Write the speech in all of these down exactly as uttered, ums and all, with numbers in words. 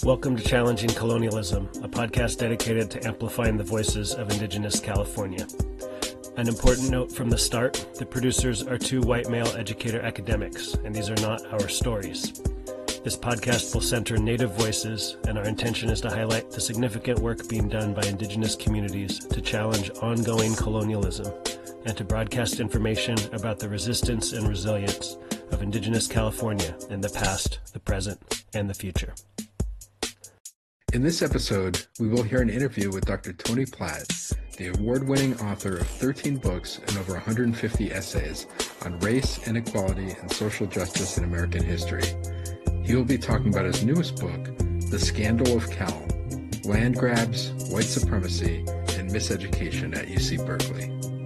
Welcome to Challenging Colonialism, a podcast dedicated to amplifying the voices of Indigenous California. An important note from the start, the producers are two white male educator academics, and these are not our stories. This podcast will center Native voices, and our intention is to highlight the significant work being done by Indigenous communities to challenge ongoing colonialism and to broadcast information about the resistance and resilience of Indigenous California in the past, the present, and the future. In this episode, we will hear an interview with Doctor Tony Platt, the award-winning author of thirteen books and over one hundred fifty essays on race, inequality, and social justice in American history. He will be talking about his newest book, The Scandal of Cal: Land Grabs, White Supremacy, and Miseducation at U C Berkeley.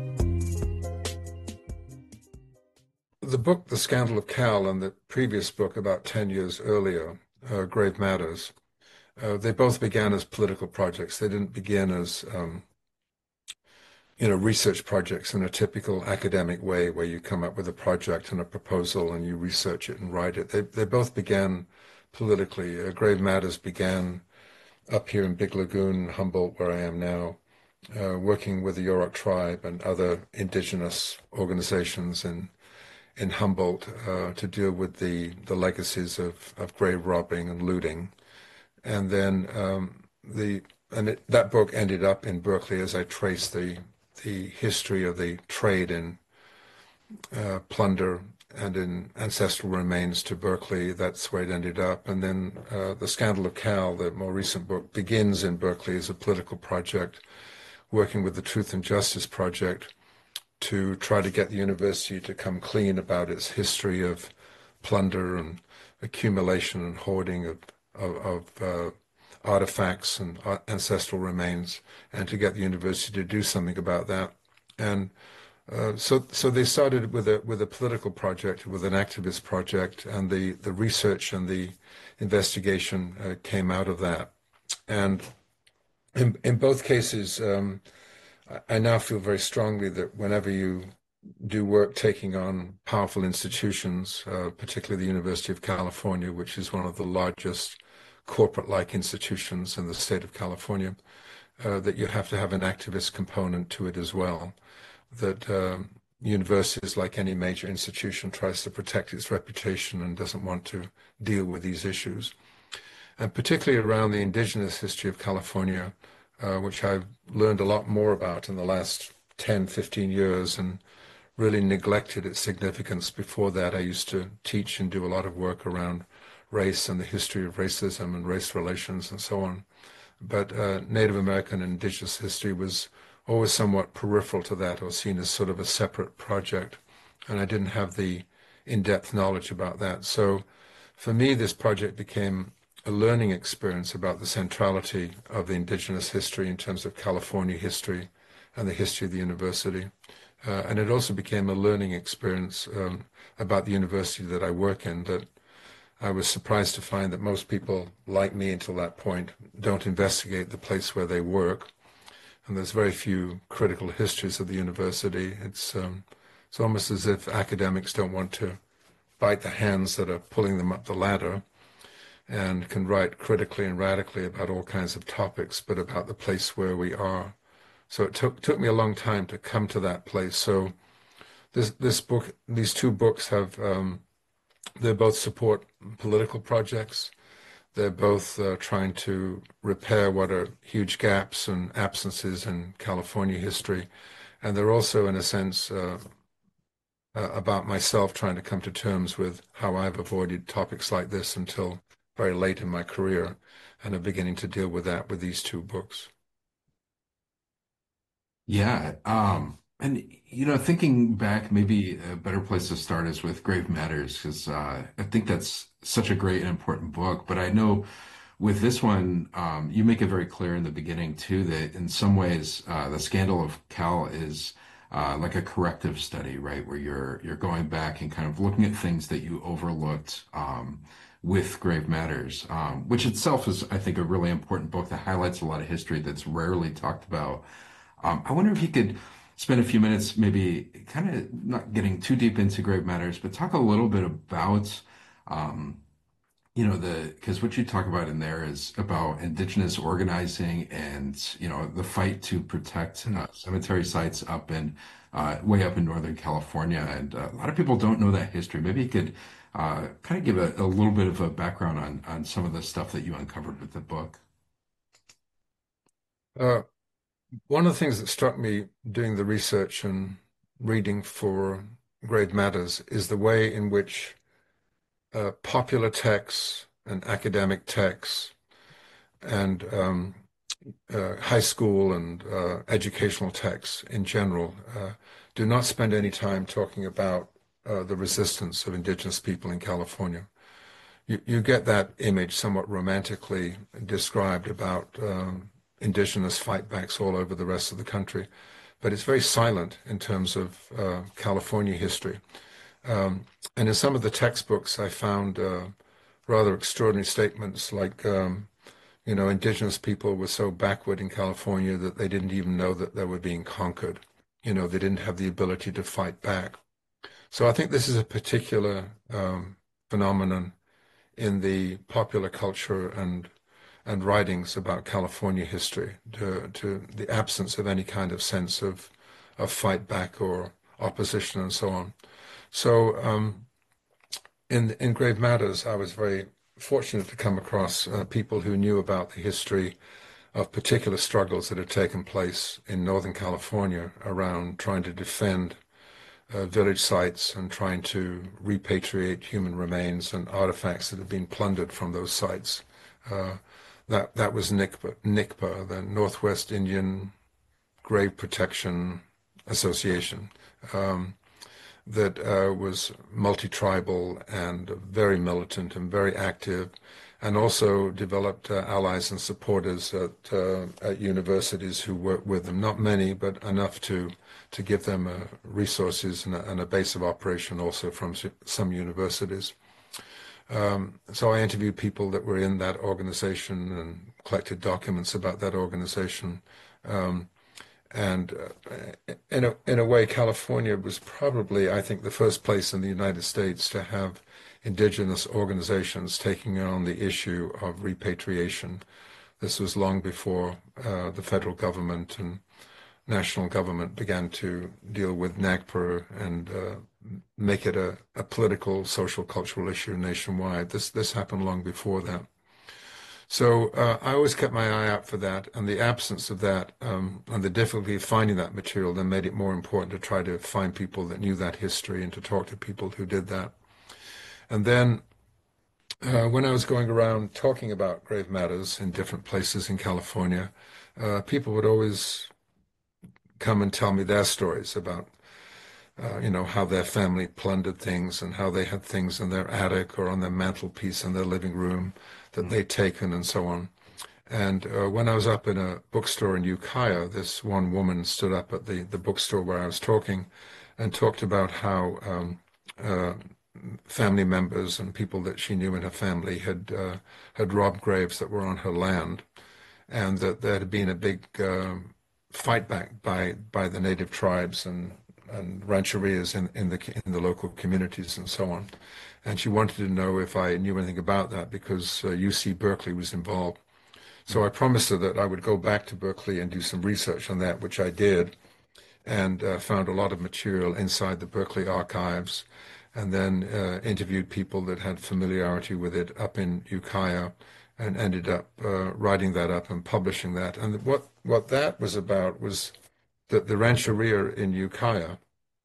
The book, The Scandal of Cal, and the previous book about ten years earlier, uh, Grave Matters, uh, they both began as political projects. They didn't begin as, um, you know, research projects in a typical academic way where you come up with a project and a proposal and you research it and write it. They, they both began politically. Uh, Grave Matters began up here in Big Lagoon, Humboldt, where I am now, uh, working with the Yurok tribe and other indigenous organizations in in Humboldt uh, to deal with the, the legacies of, of grave robbing and looting. And then um, the and it, that book ended up in Berkeley as I traced the the history of the trade in uh, plunder and in ancestral remains to Berkeley. That's where it ended up. And then uh, The Scandal of Cal, the more recent book, begins in Berkeley as a political project, working with the Truth and Justice Project to try to get the university to come clean about its history of plunder and accumulation and hoarding of, of, of uh, artifacts and ancestral remains, and to get the university to do something about that. And uh, so so they started with a with a political project, with an activist project, and the, the research and the investigation uh, came out of that. And in, in both cases, um, I now feel very strongly that whenever you do work taking on powerful institutions, uh, particularly the University of California, which is one of the largest corporate-like institutions in the state of California, uh, that you have to have an activist component to it as well. That um, universities, like any major institution, tries to protect its reputation and doesn't want to deal with these issues. And particularly around the indigenous history of California, Uh, which I've learned a lot more about in the last ten, fifteen years and really neglected its significance. Before that, I used to teach and do a lot of work around race and the history of racism and race relations and so on. But uh, Native American and indigenous history was always somewhat peripheral to that, or seen as sort of a separate project. And I didn't have the in-depth knowledge about that. So for me, this project became a learning experience about the centrality of the indigenous history in terms of California history and the history of the university. Uh, and it also became a learning experience um, about the university that I work in, that I was surprised to find that most people, like me until that point, don't investigate the place where they work. And there's very few critical histories of the university. It's, um, it's almost as if academics don't want to bite the hands that are pulling them up the ladder, and can write critically and radically about all kinds of topics, but about the place where we are. So it took took me a long time to come to that place. So this this book, these two books have, um, they both support political projects. They're both uh, trying to repair what are huge gaps and absences in California history. And they're also, in a sense, uh, uh, about myself trying to come to terms with how I've avoided topics like this until very late in my career, and I'm beginning to deal with that with these two books. Yeah. Um, and, you know, thinking back, maybe a better place to start is with Grave Matters, because uh, I think that's such a great and important book. But I know with this one, um, you make it very clear in the beginning, too, that in some ways, uh, The Scandal of Cal is uh, like a corrective study, right? Where you're you're going back and kind of looking at things that you overlooked um, with Grave Matters, um, which itself is, I think, a really important book that highlights a lot of history that's rarely talked about. Um, I wonder if you could spend a few minutes, maybe kind of not getting too deep into Grave Matters, but talk a little bit about um, you know, the because what you talk about in there is about indigenous organizing and, you know, the fight to protect Mm. uh, cemetery sites up in uh, way up in Northern California. And uh, a lot of people don't know that history. Maybe you could uh, kind of give a, a little bit of a background on on some of the stuff that you uncovered with the book. Uh, One of the things that struck me doing the research and reading for Grave Matters is the way in which uh, popular texts and academic texts and um, uh, high school and uh, educational texts in general uh, do not spend any time talking about uh, the resistance of indigenous people in California. You, you get that image somewhat romantically described about um, indigenous fightbacks all over the rest of the country, but it's very silent in terms of uh, California history. Um, and in some of the textbooks, I found uh, rather extraordinary statements like, um, you know, indigenous people were so backward in California that they didn't even know that they were being conquered. You know, they didn't have the ability to fight back. So I think this is a particular um, phenomenon in the popular culture and and writings about California history, to, to the absence of any kind of sense of of fight back or opposition and so on. So um, in in Grave Matters, I was very fortunate to come across uh, people who knew about the history of particular struggles that had taken place in Northern California around trying to defend uh, village sites and trying to repatriate human remains and artifacts that had been plundered from those sites. Uh, that that was NICPA, NICPA, the Northwest Indian Grave Protection Association, um, that uh, was multi-tribal and very militant and very active, and also developed uh, allies and supporters at, uh, at universities who worked with them. Not many, but enough to to give them uh, resources and a, and a base of operation also from some universities. Um, so I interviewed people that were in that organization and collected documents about that organization. Um, and uh, in a in a way, California was probably, I think, the first place in the United States to have indigenous organizations taking on the issue of repatriation. This was long before uh, the federal government and national government began to deal with NAGPRA and uh, make it a, a political, social, cultural issue nationwide. This this happened long before that. So uh, I always kept my eye out for that, and the absence of that um, and the difficulty of finding that material then made it more important to try to find people that knew that history and to talk to people who did that. And then uh, when I was going around talking about grave matters in different places in California, uh, people would always come and tell me their stories about, uh, you know, how their family plundered things and how they had things in their attic or on their mantelpiece in their living room that they'd taken and so on. And uh, when I was up in a bookstore in Ukiah, this one woman stood up at the, the bookstore where I was talking and talked about how um, uh, family members and people that she knew in her family had uh, had robbed graves that were on her land, and that there had been a big uh, fight back by by the native tribes and and rancherias in, in the in the local communities and so on. And she wanted to know if I knew anything about that because uh, U C Berkeley was involved. So I promised her that I would go back to Berkeley and do some research on that, which I did, and uh, found a lot of material inside the Berkeley archives, and then uh, interviewed people that had familiarity with it up in Ukiah, and ended up uh, writing that up and publishing that. And what, what that was about was that the rancheria in Ukiah,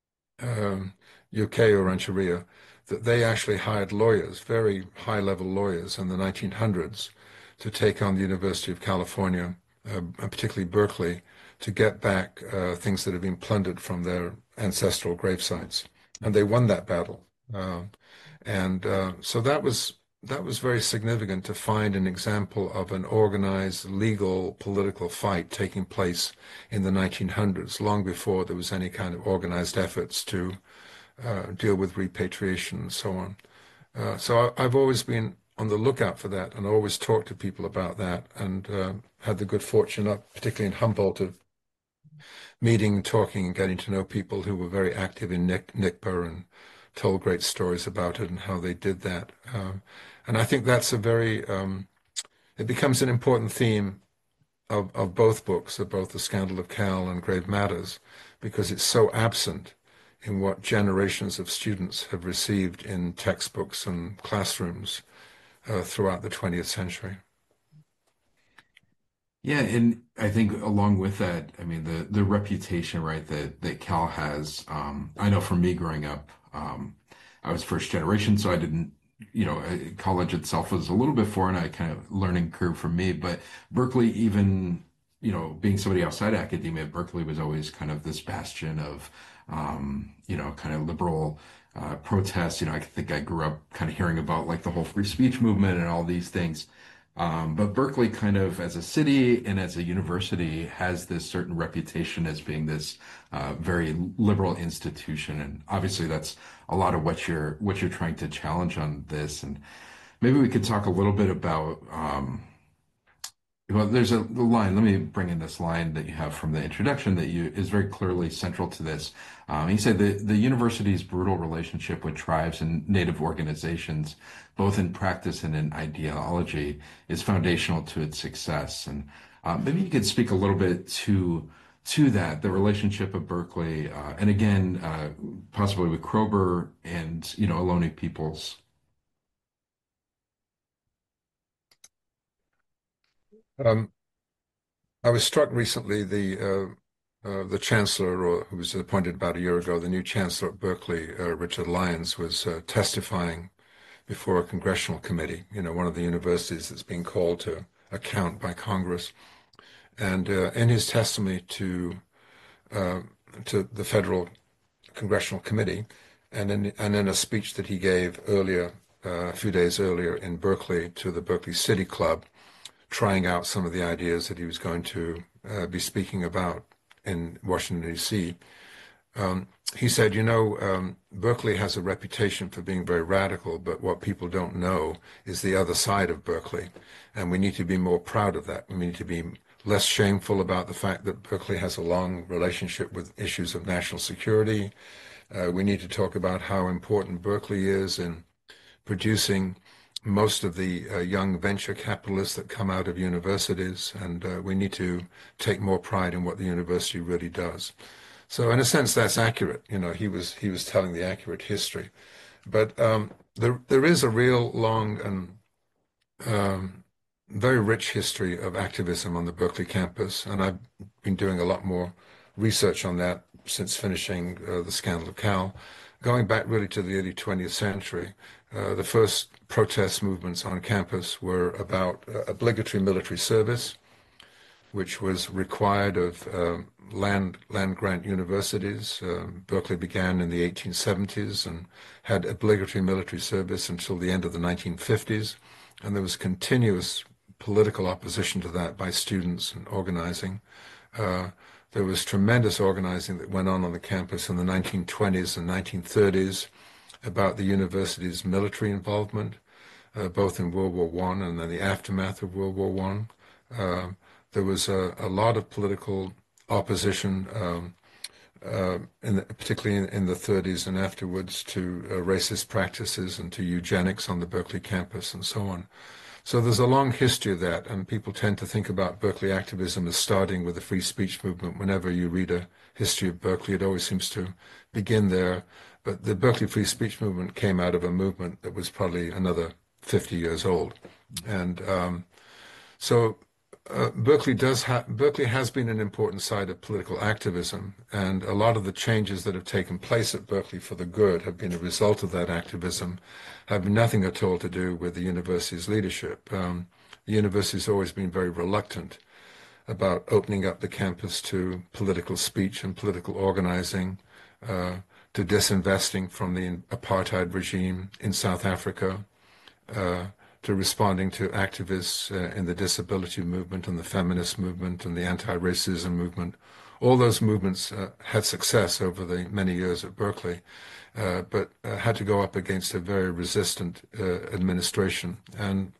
um, Ukiah Rancheria, that they actually hired lawyers, very high-level lawyers in the nineteen hundreds, to take on the University of California, uh, and particularly Berkeley, to get back uh, things that had been plundered from their ancestral grave sites. And they won that battle. Uh, and uh, so that was that was very significant to find an example of an organized, legal, political fight taking place in the nineteen hundreds, long before there was any kind of organized efforts to uh, deal with repatriation and so on. Uh, so I, I've always been on the lookout for that and always talked to people about that, and uh, had the good fortune, up, particularly in Humboldt, of meeting, talking, and getting to know people who were very active in NICPA and told great stories about it and how they did that. Um, and I think that's a very, um, it becomes an important theme of, of both books, of both The Scandal of Cal and Grave Matters, because it's so absent in what generations of students have received in textbooks and classrooms uh, throughout the twentieth century. Yeah, and I think along with that, I mean the the reputation, right, that that Cal has. Um, I know for me growing up, um, I was first generation, so I didn't, you know, uh, college itself was a little bit foreign, I kind of learning curve for me. But Berkeley, even, you know, being somebody outside academia, Berkeley was always kind of this bastion of, um, you know, kind of liberal uh, protests. You know, I think I grew up kind of hearing about like the whole free speech movement and all these things. Um, but Berkeley, kind of as a city and as a university, has this certain reputation as being this uh, very liberal institution, and obviously that's a lot of what you're what you're trying to challenge on this. And maybe we could talk a little bit about. Um, well, there's a line. Let me bring in this line that you have from the introduction that you is very clearly central to this. Um, he said the the university's brutal relationship with tribes and native organizations, both in practice and in ideology, is foundational to its success. And uh, maybe you could speak a little bit to to that, the relationship of Berkeley, uh, and again, uh, possibly with Kroeber and you know Ohlone peoples. Um, I was struck recently, the uh, uh, the chancellor, or who was appointed about a year ago, the new chancellor at Berkeley, uh, Richard Lyons, was uh, testifying before a congressional committee, you know, one of the universities that's being called to account by Congress. And uh, in his testimony to uh, to the federal congressional committee, and in and in a speech that he gave earlier, uh, a few days earlier in Berkeley to the Berkeley City Club, trying out some of the ideas that he was going to uh, be speaking about in Washington, D C. Um, he said, you know, um, Berkeley has a reputation for being very radical, but what people don't know is the other side of Berkeley. And we need to be more proud of that. We need to be less shameful about the fact that Berkeley has a long relationship with issues of national security. Uh, we need to talk about how important Berkeley is in producing most of the uh, young venture capitalists that come out of universities, and uh, we need to take more pride in what the university really does. So in a sense, that's accurate. You know, he was he was telling the accurate history. But um, there there is a real long and um, very rich history of activism on the Berkeley campus, and I've been doing a lot more research on that since finishing uh, The Scandal of Cal, going back really to the early twentieth century. Uh, the first protest movements on campus were about uh, obligatory military service, which was required of uh, land land grant universities. Uh, Berkeley began in the eighteen seventies and had obligatory military service until the end of the nineteen fifties, and there was continuous political opposition to that by students and organizing. Uh, there was tremendous organizing that went on on the campus in the nineteen twenties and nineteen thirties about the university's military involvement, uh, both in World War One and then the aftermath of World War One. Uh, there was a, a lot of political opposition, um, uh, in the, particularly in, in the thirties and afterwards, to uh, racist practices and to eugenics on the Berkeley campus and so on. So there's a long history of that, and people tend to think about Berkeley activism as starting with the free speech movement. Whenever you read a history of Berkeley, it always seems to begin there. But the Berkeley free speech movement came out of a movement that was probably another fifty years old. And um, so uh, Berkeley does ha Berkeley has been an important side of political activism, and a lot of the changes that have taken place at Berkeley for the good have been a result of that activism, have nothing at all to do with the university's leadership. Um, the university's always been very reluctant about opening up the campus to political speech and political organizing, uh, to disinvesting from the apartheid regime in South Africa, uh, to responding to activists uh, in the disability movement and the feminist movement and the anti-racism movement. All those movements uh, had success over the many years at Berkeley, uh, but uh, had to go up against a very resistant uh, administration. And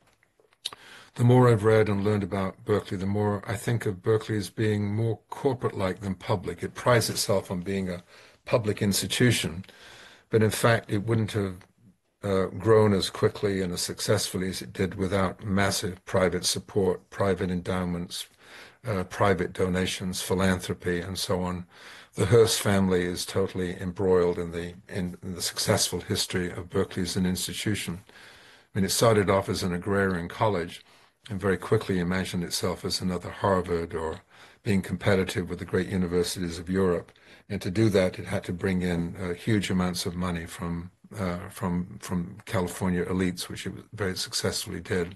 the more I've read and learned about Berkeley, the more I think of Berkeley as being more corporate-like than public. It prides itself on being a public institution, but in fact, it wouldn't have uh, grown as quickly and as successfully as it did without massive private support, private endowments, uh, private donations, philanthropy, and so on. The Hearst family is totally embroiled in the in, in the successful history of Berkeley as an institution. I mean, it started off as an agrarian college and very quickly imagined itself as another Harvard or being competitive with the great universities of Europe. And to do that, it had to bring in uh, huge amounts of money from uh, from from California elites, which it very successfully did.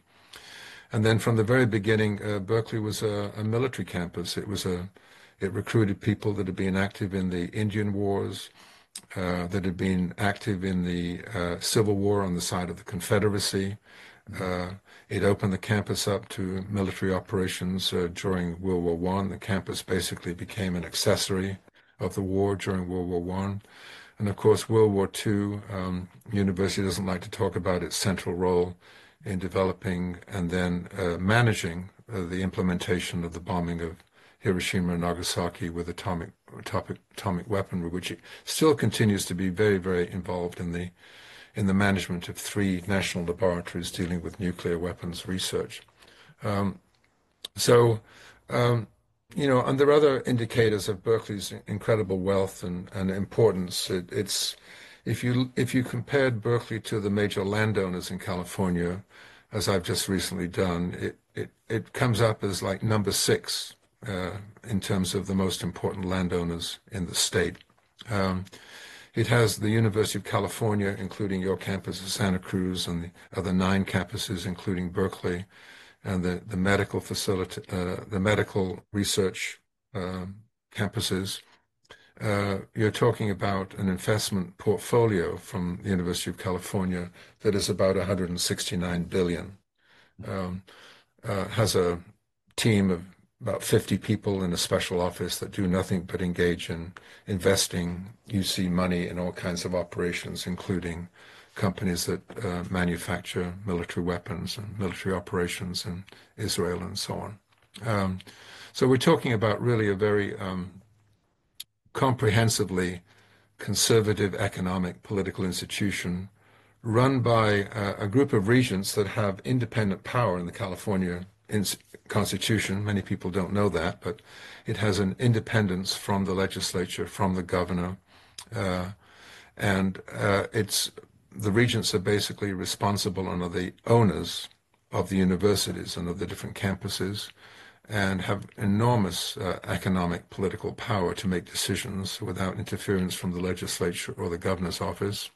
And then from the very beginning, uh, Berkeley was a, a military campus. It was a it recruited people that had been active in the Indian Wars, uh, that had been active in the uh, Civil War on the side of the Confederacy. Uh, it opened the campus up to military operations uh, during World War One. The campus basically became an accessory of the war during World War One. And of course, World War Two, um, university doesn't like to talk about its central role in developing and then uh, managing uh, the implementation of the bombing of Hiroshima and Nagasaki with atomic, atomic atomic weaponry, which it still continues to be very, very involved in the in the management of three national laboratories dealing with nuclear weapons research. Um, so, um, you know, and there are other indicators of Berkeley's incredible wealth and, and importance. It, it's if you if you compared Berkeley to the major landowners in California, as I've just recently done, it it, it comes up as like number six uh, in terms of the most important landowners in the state. Um, It has the University of California, including your campus of Santa Cruz, and the other nine campuses, including Berkeley, and the, the medical facility, uh, the medical research uh, campuses. Uh, you're talking about an investment portfolio from the University of California that is about one hundred sixty-nine billion dollars. Um, uh, has a team of about fifty people in a special office that do nothing but engage in investing U C money in all kinds of operations, including companies that uh, manufacture military weapons and military operations in Israel and so on. Um, so we're talking about really a very um, comprehensively conservative economic political institution run by uh, a group of regents that have independent power in the California Constitution. Many people don't know that, but it has an independence from the legislature, from the governor, uh, and uh, it's the regents are basically responsible and are the owners of the universities and of the different campuses, and have enormous uh, economic political power to make decisions without interference from the legislature or the governor's office,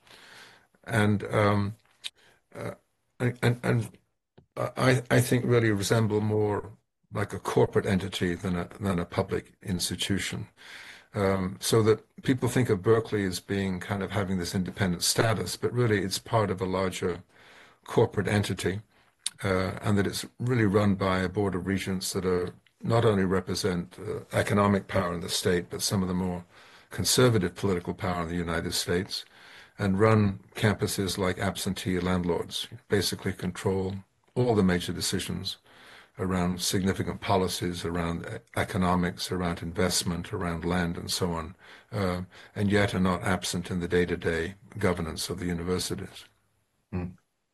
and um, uh, and and. I, I think really resemble more like a corporate entity than a than a public institution. Um, so that people think of Berkeley as being kind of having this independent status, but really it's part of a larger corporate entity, uh, and that it's really run by a board of regents that are not only represent uh, economic power in the state, but some of the more conservative political power in the United States, and run campuses like absentee landlords, basically control all the major decisions around significant policies, around economics, around investment, around land, and so on, uh, and yet are not absent in the day-to-day governance of the universities. Mm.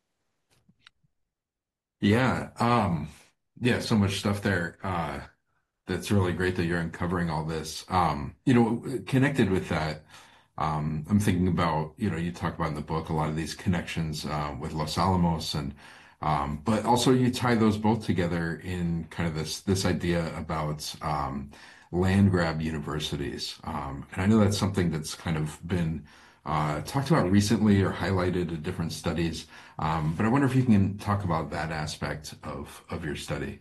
Yeah, um, yeah, so much stuff there. Uh, that's really great that you're uncovering all this. Um, you know, connected with that, um, I'm thinking about, you know, you talk about in the book a lot of these connections uh, with Los Alamos and Um, but also you tie those both together in kind of this this idea about um, land grab universities. Um, and I know that's something that's kind of been uh, talked about recently or highlighted in different studies. Um, but I wonder if you can talk about that aspect of, of your study.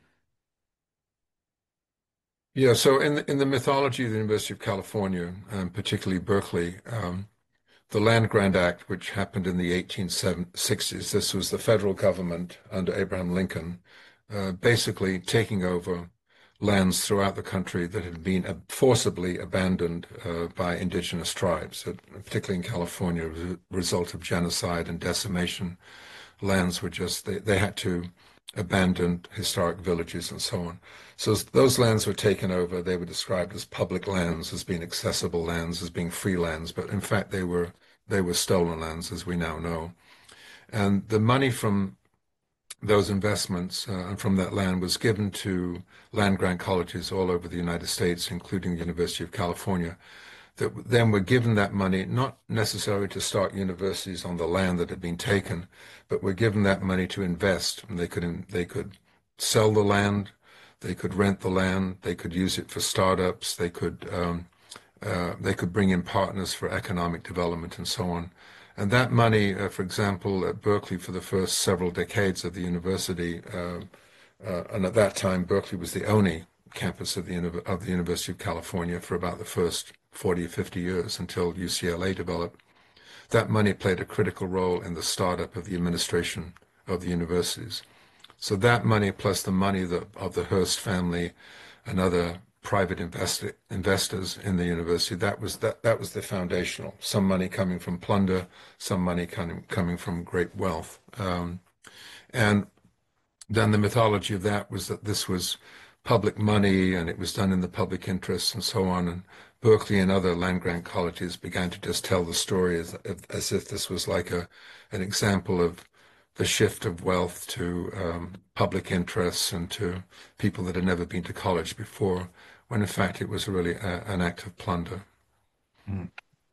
Yeah, so in the, in the mythology of the University of California, and particularly Berkeley, um, the Land Grant Act, which happened in the eighteen sixties, this was the federal government under Abraham Lincoln, uh, basically taking over lands throughout the country that had been forcibly abandoned uh, by indigenous tribes, uh, particularly in California, as a result of genocide and decimation. Lands were just, they, they had to abandon historic villages and so on. So those lands were taken over. They were described as public lands, as being accessible lands, as being free lands, but in fact they were they were stolen lands, as we now know. And the money from those investments uh, and from that land was given to land-grant colleges all over the United States, including the University of California, that then were given that money, not necessarily to start universities on the land that had been taken, but were given that money to invest. And they could, they could sell the land, they could rent the land, they could use it for startups, they could, um, uh, they could bring in partners for economic development and so on. And that money, uh, for example, at Berkeley for the first several decades of the university, uh, uh, and at that time, Berkeley was the only campus of the, of the University of California for about the first forty or fifty years until U C L A developed. That money played a critical role in the startup of the administration of the universities. So that money plus the money that, of the Hearst family and other private investor, investors in the university, that was that that was the foundational. Some money coming from plunder, some money coming coming from great wealth, um, and then the mythology of that was that this was public money and it was done in the public interest and so on. And Berkeley and other land-grant colleges began to just tell the story as, as if this was like a an example of the shift of wealth to um, public interests and to people that had never been to college before, when in fact it was really a, an act of plunder. Mm.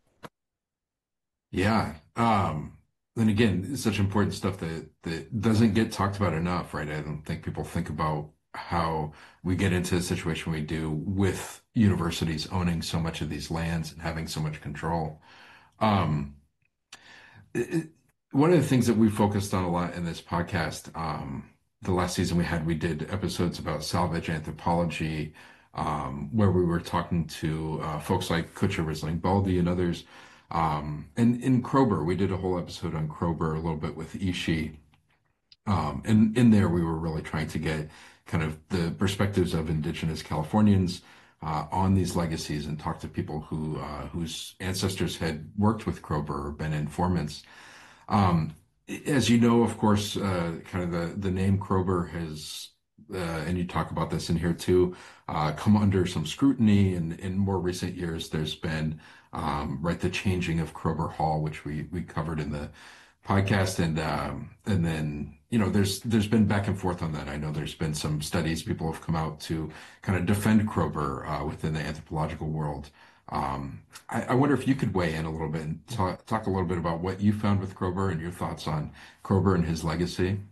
Yeah. Um, and again, it's such important stuff that, that doesn't get talked about enough, right? I don't think people think about how we get into the situation we do with universities owning so much of these lands and having so much control. Um, it, one of the things that we focused on a lot in this podcast, um, the last season we had, we did episodes about salvage anthropology, um, where we were talking to uh, folks like Kutcher Risling-Baldy and others. Um, and in Kroeber, we did a whole episode on Kroeber, a little bit with Ishi. Um, and in there, we were really trying to get kind of the perspectives of indigenous Californians uh, on these legacies and talk to people who uh, whose ancestors had worked with Kroeber or been informants. Um, as you know, of course, uh, kind of the, the name Kroeber has, uh, and you talk about this in here too, uh, come under some scrutiny. And in more recent years, there's been, um, right, the changing of Kroeber Hall, which we, we covered in the podcast. And, um, and then, you know, there's, there's been back and forth on that. I know there's been some studies, people have come out to kind of defend Kroeber, uh, within the anthropological world. Um, I, I wonder if you could weigh in a little bit and talk, talk a little bit about what you found with Kroeber and your thoughts on Kroeber and his legacy.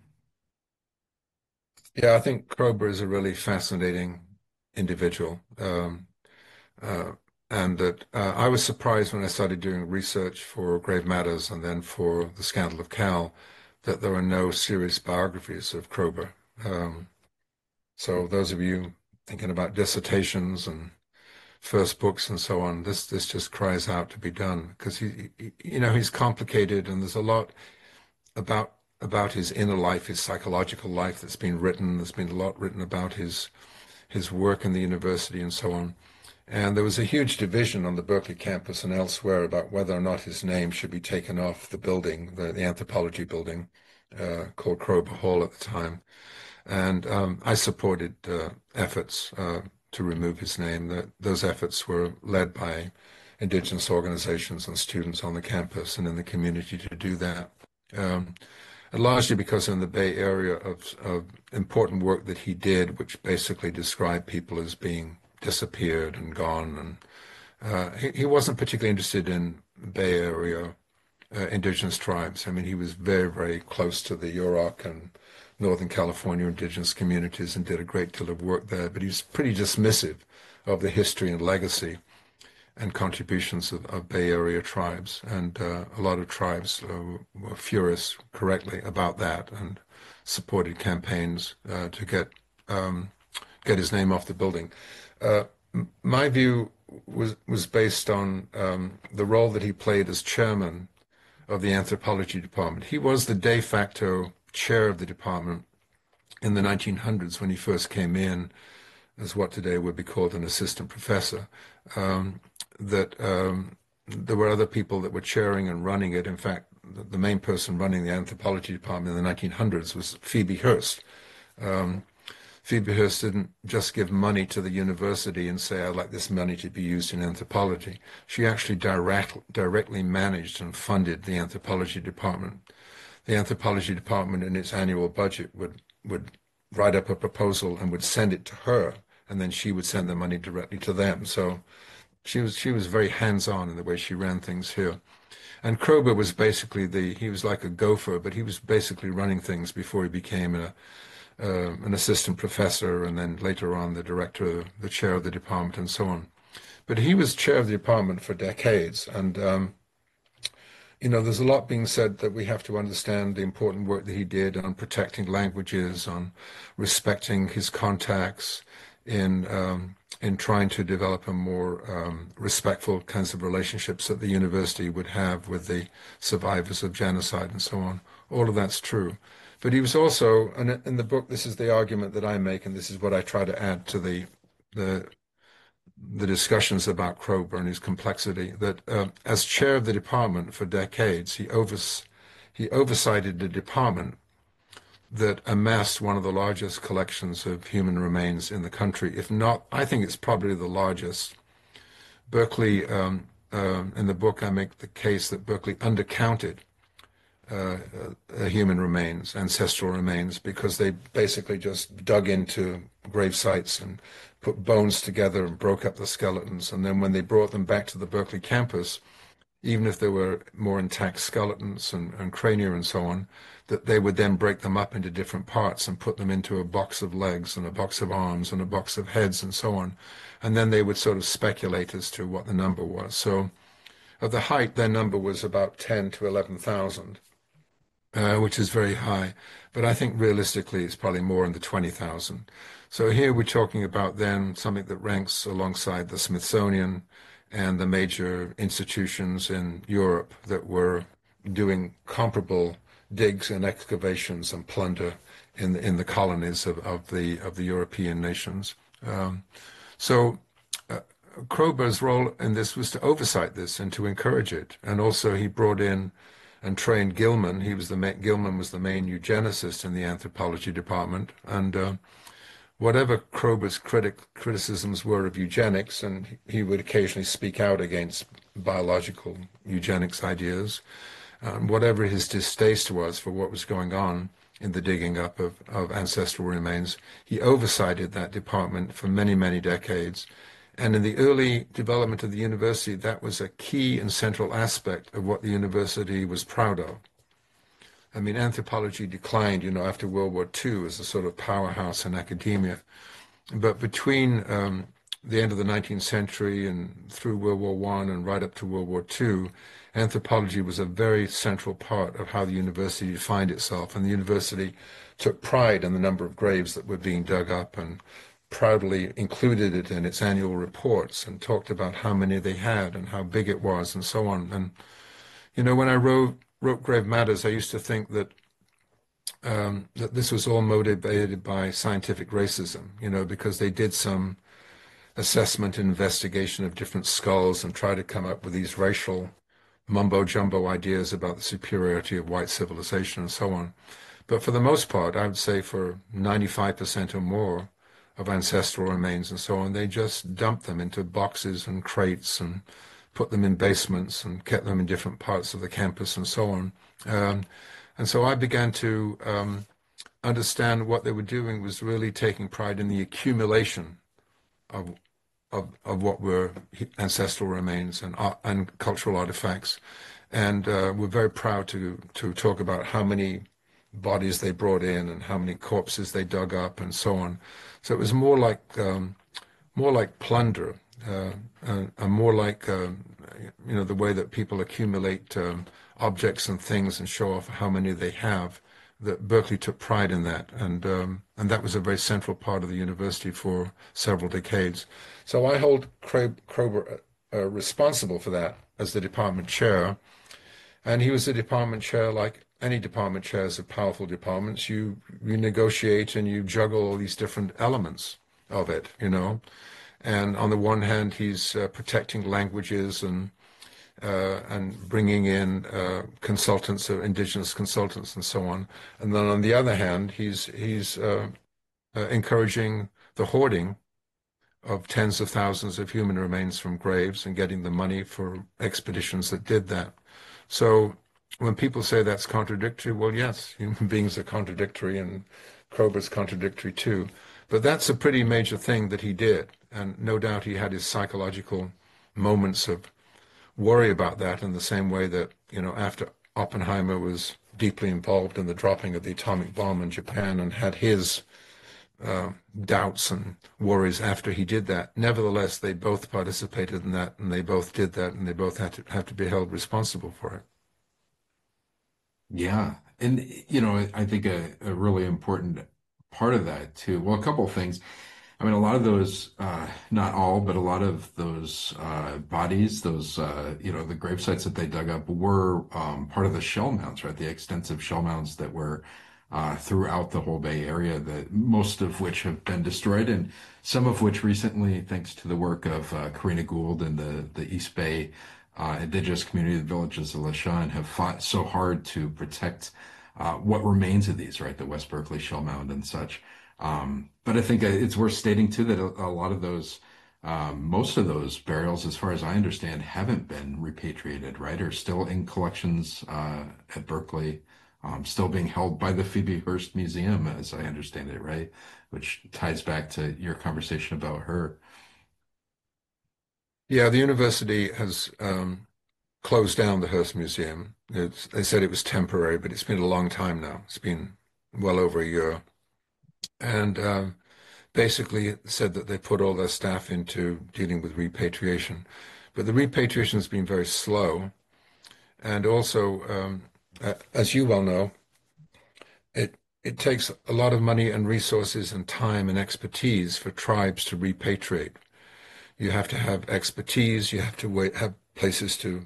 Yeah, I think Kroeber is a really fascinating individual. Um, uh, and that uh, I was surprised when I started doing research for Grave Matters and then for The Scandal of Cal that there are no serious biographies of Kroeber. Um, so those of you thinking about dissertations and first books and so on, this this just cries out to be done because he, he you know he's complicated and there's a lot about about his inner life, his psychological life that's been written. There's been a lot written about his his work in the university and so on. And there was a huge division on the Berkeley campus and elsewhere about whether or not his name should be taken off the building, the, the anthropology building, uh, called Kroeber Hall at the time. And um, I supported uh, efforts uh, to remove his name. That those efforts were led by indigenous organizations and students on the campus and in the community to do that. Um, and largely because in the Bay Area of, of important work that he did, which basically described people as being disappeared and gone. And uh, he, he wasn't particularly interested in Bay Area uh, indigenous tribes. I mean, he was very, very close to the Yurok and Northern California indigenous communities and did a great deal of work there, but he was pretty dismissive of the history and legacy and contributions of, of Bay Area tribes. And uh, a lot of tribes uh, were furious, correctly, about that and supported campaigns uh, to get um, get his name off the building. Uh, my view was was based on um, the role that he played as chairman of the anthropology department. He was the de facto chair of the department in the nineteen hundreds when he first came in as what today would be called an assistant professor. Um, that um, there were other people that were chairing and running it. In fact, the, the main person running the anthropology department in the nineteen hundreds was Phoebe Hearst. Um, Phoebe Hearst didn't just give money to the university and say, I'd like this money to be used in anthropology. She actually direct, directly managed and funded the anthropology department. the anthropology department in its annual budget would would write up a proposal and would send it to her, and then she would send the money directly to them. So she was she was very hands-on in the way she ran things here. And Kroeber was basically the he was like a gopher, but he was basically running things before he became a uh, an assistant professor, and then later on the director, the chair of the department, and so on. But he was chair of the department for decades, and um, you know, there's a lot being said that we have to understand the important work that he did on protecting languages, on respecting his contacts, in um, in trying to develop a more um, respectful kinds of relationships that the university would have with the survivors of genocide and so on. All of that's true. But he was also, and in the book, this is the argument that I make, and this is what I try to add to the the the discussions about Kroeber and his complexity, that uh, as chair of the department for decades, he overs he oversighted the department that amassed one of the largest collections of human remains in the country. If not, I think it's probably the largest. Berkeley, um, uh, in the book, I make the case that Berkeley undercounted uh, uh, human remains, ancestral remains, because they basically just dug into grave sites and put bones together and broke up the skeletons. And then when they brought them back to the Berkeley campus, even if there were more intact skeletons and, and crania and so on, that they would then break them up into different parts and put them into a box of legs and a box of arms and a box of heads and so on. And then they would sort of speculate as to what the number was. So at the height, their number was about ten to eleven thousand, uh, which is very high. But I think realistically, it's probably more in the twenty thousand. So here we're talking about then something that ranks alongside the Smithsonian and the major institutions in Europe that were doing comparable digs and excavations and plunder in the, in the colonies of, of the of the European nations. Um, so uh, Kroeber's role in this was to oversight this and to encourage it. And also he brought in and trained Gilman. He was the ma- Gilman was the main eugenicist in the anthropology department. And uh, whatever Kroeber's critic, criticisms were of eugenics, and he would occasionally speak out against biological eugenics ideas, um, whatever his distaste was for what was going on in the digging up of, of ancestral remains, he oversighted that department for many, many decades. And in the early development of the university, that was a key and central aspect of what the university was proud of. I mean, anthropology declined, you know, after World War Two as a sort of powerhouse in academia. But between um, the end of the nineteenth century and through World War One and right up to World War Two, anthropology was a very central part of how the university defined itself. And the university took pride in the number of graves that were being dug up and proudly included it in its annual reports and talked about how many they had and how big it was and so on. And, you know, when I wrote wrote Grave Matters, I used to think that um, that this was all motivated by scientific racism, you know, because they did some assessment and investigation of different skulls and tried to come up with these racial mumbo-jumbo ideas about the superiority of white civilization and so on. But for the most part, I would say for ninety-five percent or more of ancestral remains and so on, they just dumped them into boxes and crates and put them in basements and kept them in different parts of the campus and so on. Um, and so I began to um, understand what they were doing was really taking pride in the accumulation of of, of what were ancestral remains and art, and cultural artifacts. And uh, we're very proud to to talk about how many bodies they brought in and how many corpses they dug up and so on. So it was more like um, more like plunder. Uh, and, and more like, uh, you know, the way that people accumulate um, objects and things and show off how many they have, that Berkeley took pride in that. And um, and that was a very central part of the university for several decades. So I hold Kroeber uh, responsible for that as the department chair. And he was the department chair like any department chairs of powerful departments. You, you negotiate and you juggle all these different elements of it, you know. And on the one hand, he's uh, protecting languages and uh, and bringing in uh, consultants, uh, indigenous consultants, and so on. And then on the other hand, he's he's uh, uh, encouraging the hoarding of tens of thousands of human remains from graves and getting the money for expeditions that did that. So when people say that's contradictory, well, yes, human beings are contradictory and Kroeber's contradictory too. But that's a pretty major thing that he did. And no doubt he had his psychological moments of worry about that in the same way that, you know, after Oppenheimer was deeply involved in the dropping of the atomic bomb in Japan and had his uh, doubts and worries after he did that. Nevertheless, they both participated in that, and they both did that, and they both had to have to be held responsible for it. Yeah. And, you know, I think a, a really important part of that too. Well, a couple of things. I mean, a lot of those, uh, not all, but a lot of those uh, bodies, those, uh, you know, the grave sites that they dug up were um, part of the shell mounds, right? The extensive shell mounds that were uh, throughout the whole Bay Area, that most of which have been destroyed, and some of which recently, thanks to the work of uh, Karina Gould and the, the East Bay uh, indigenous community, the villages of Lishan, have fought so hard to protect uh, what remains of these, right? The West Berkeley shell mound and such. Um, but I think it's worth stating too that a, a lot of those, um, most of those burials, as far as I understand, haven't been repatriated, right? Are still in collections uh, at Berkeley, um, still being held by the Phoebe Hearst Museum, as I understand it, right? Which ties back to your conversation about her. Yeah, the university has um, closed down the Hearst Museum. It's, they said it was temporary, but it's been a long time now. It's been well over a year. And um, basically said that they put all their staff into dealing with repatriation. But the repatriation has been very slow. And also, um, as you well know, it it takes a lot of money and resources and time and expertise for tribes to repatriate. You have to have expertise. You have to wait, have places to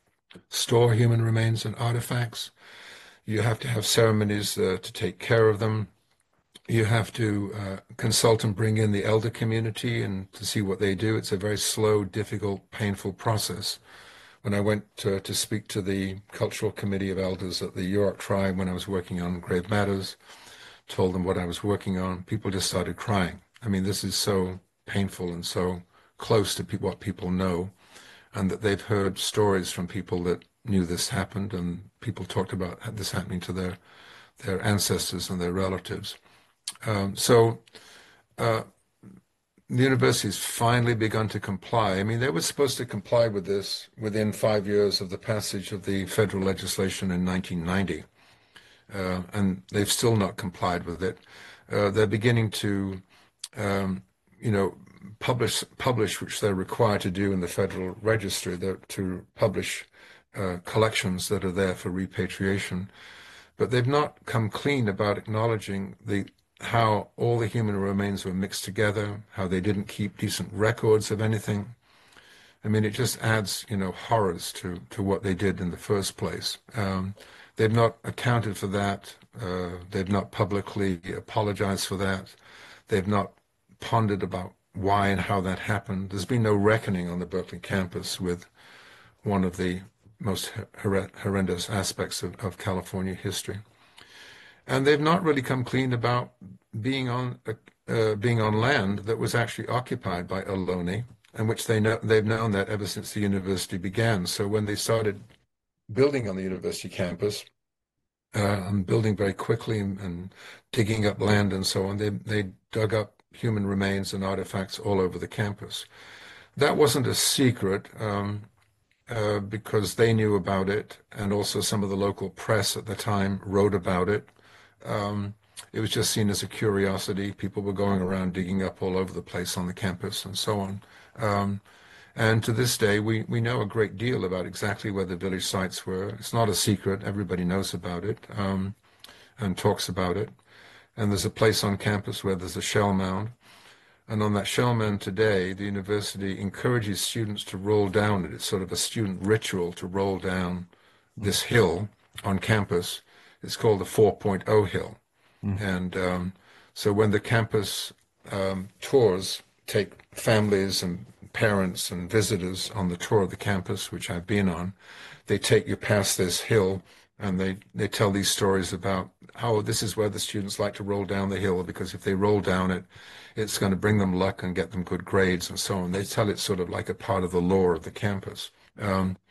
store human remains and artifacts. You have to have ceremonies uh, to take care of them. You have to uh, consult and bring in the elder community and to see what they do. It's a very slow, difficult, painful process. When I went to, to speak to the cultural committee of elders at the Yurok tribe when I was working on Grave Matters, told them what I was working on, people just started crying. I mean, this is so painful and so close to pe- what people know, and that they've heard stories from people that knew this happened, and people talked about this happening to their their ancestors and their relatives. Um, so uh, the university's finally begun to comply. I mean, they were supposed to comply with this within five years of the passage of the federal legislation in nineteen ninety, uh, and they've still not complied with it. Uh, they're beginning to, um, you know, publish, publish, which they're required to do in the Federal Register, to publish uh, collections that are there for repatriation. But they've not come clean about acknowledging the how all the human remains were mixed together, how they didn't keep decent records of anything. I mean, it just adds, you know, horrors to, to what they did in the first place. Um, they've not accounted for that. Uh, they've not publicly apologized for that. They've not pondered about why and how that happened. There's been no reckoning on the Berkeley campus with one of the most hor- horrendous aspects of, of California history. And they've not really come clean about being on uh, being on land that was actually occupied by Ohlone, and which they know they've known that ever since the university began. So when they started building on the university campus, uh, and building very quickly and, and digging up land and so on, they they dug up human remains and artifacts all over the campus. That wasn't a secret. Um, uh, because they knew about it, and also some of the local press at the time wrote about it. Um, it was just seen as a curiosity. People were going around digging up all over the place on the campus and so on. Um, and to this day, we, we know a great deal about exactly where the village sites were. It's not a secret. Everybody knows about it um, and talks about it. And there's a place on campus where there's a shell mound. And on that shell mound today, the university encourages students to roll down it. It's sort of a student ritual to roll down this hill on campus. It's called the four point oh Hill. Mm. And um, so when the campus um, tours take families and parents and visitors on the tour of the campus, which I've been on, they take you past this hill, and they, they tell these stories about how this is where the students like to roll down the hill, because if they roll down it, it's going to bring them luck and get them good grades and so on. They tell it sort of like a part of the lore of the campus. Um,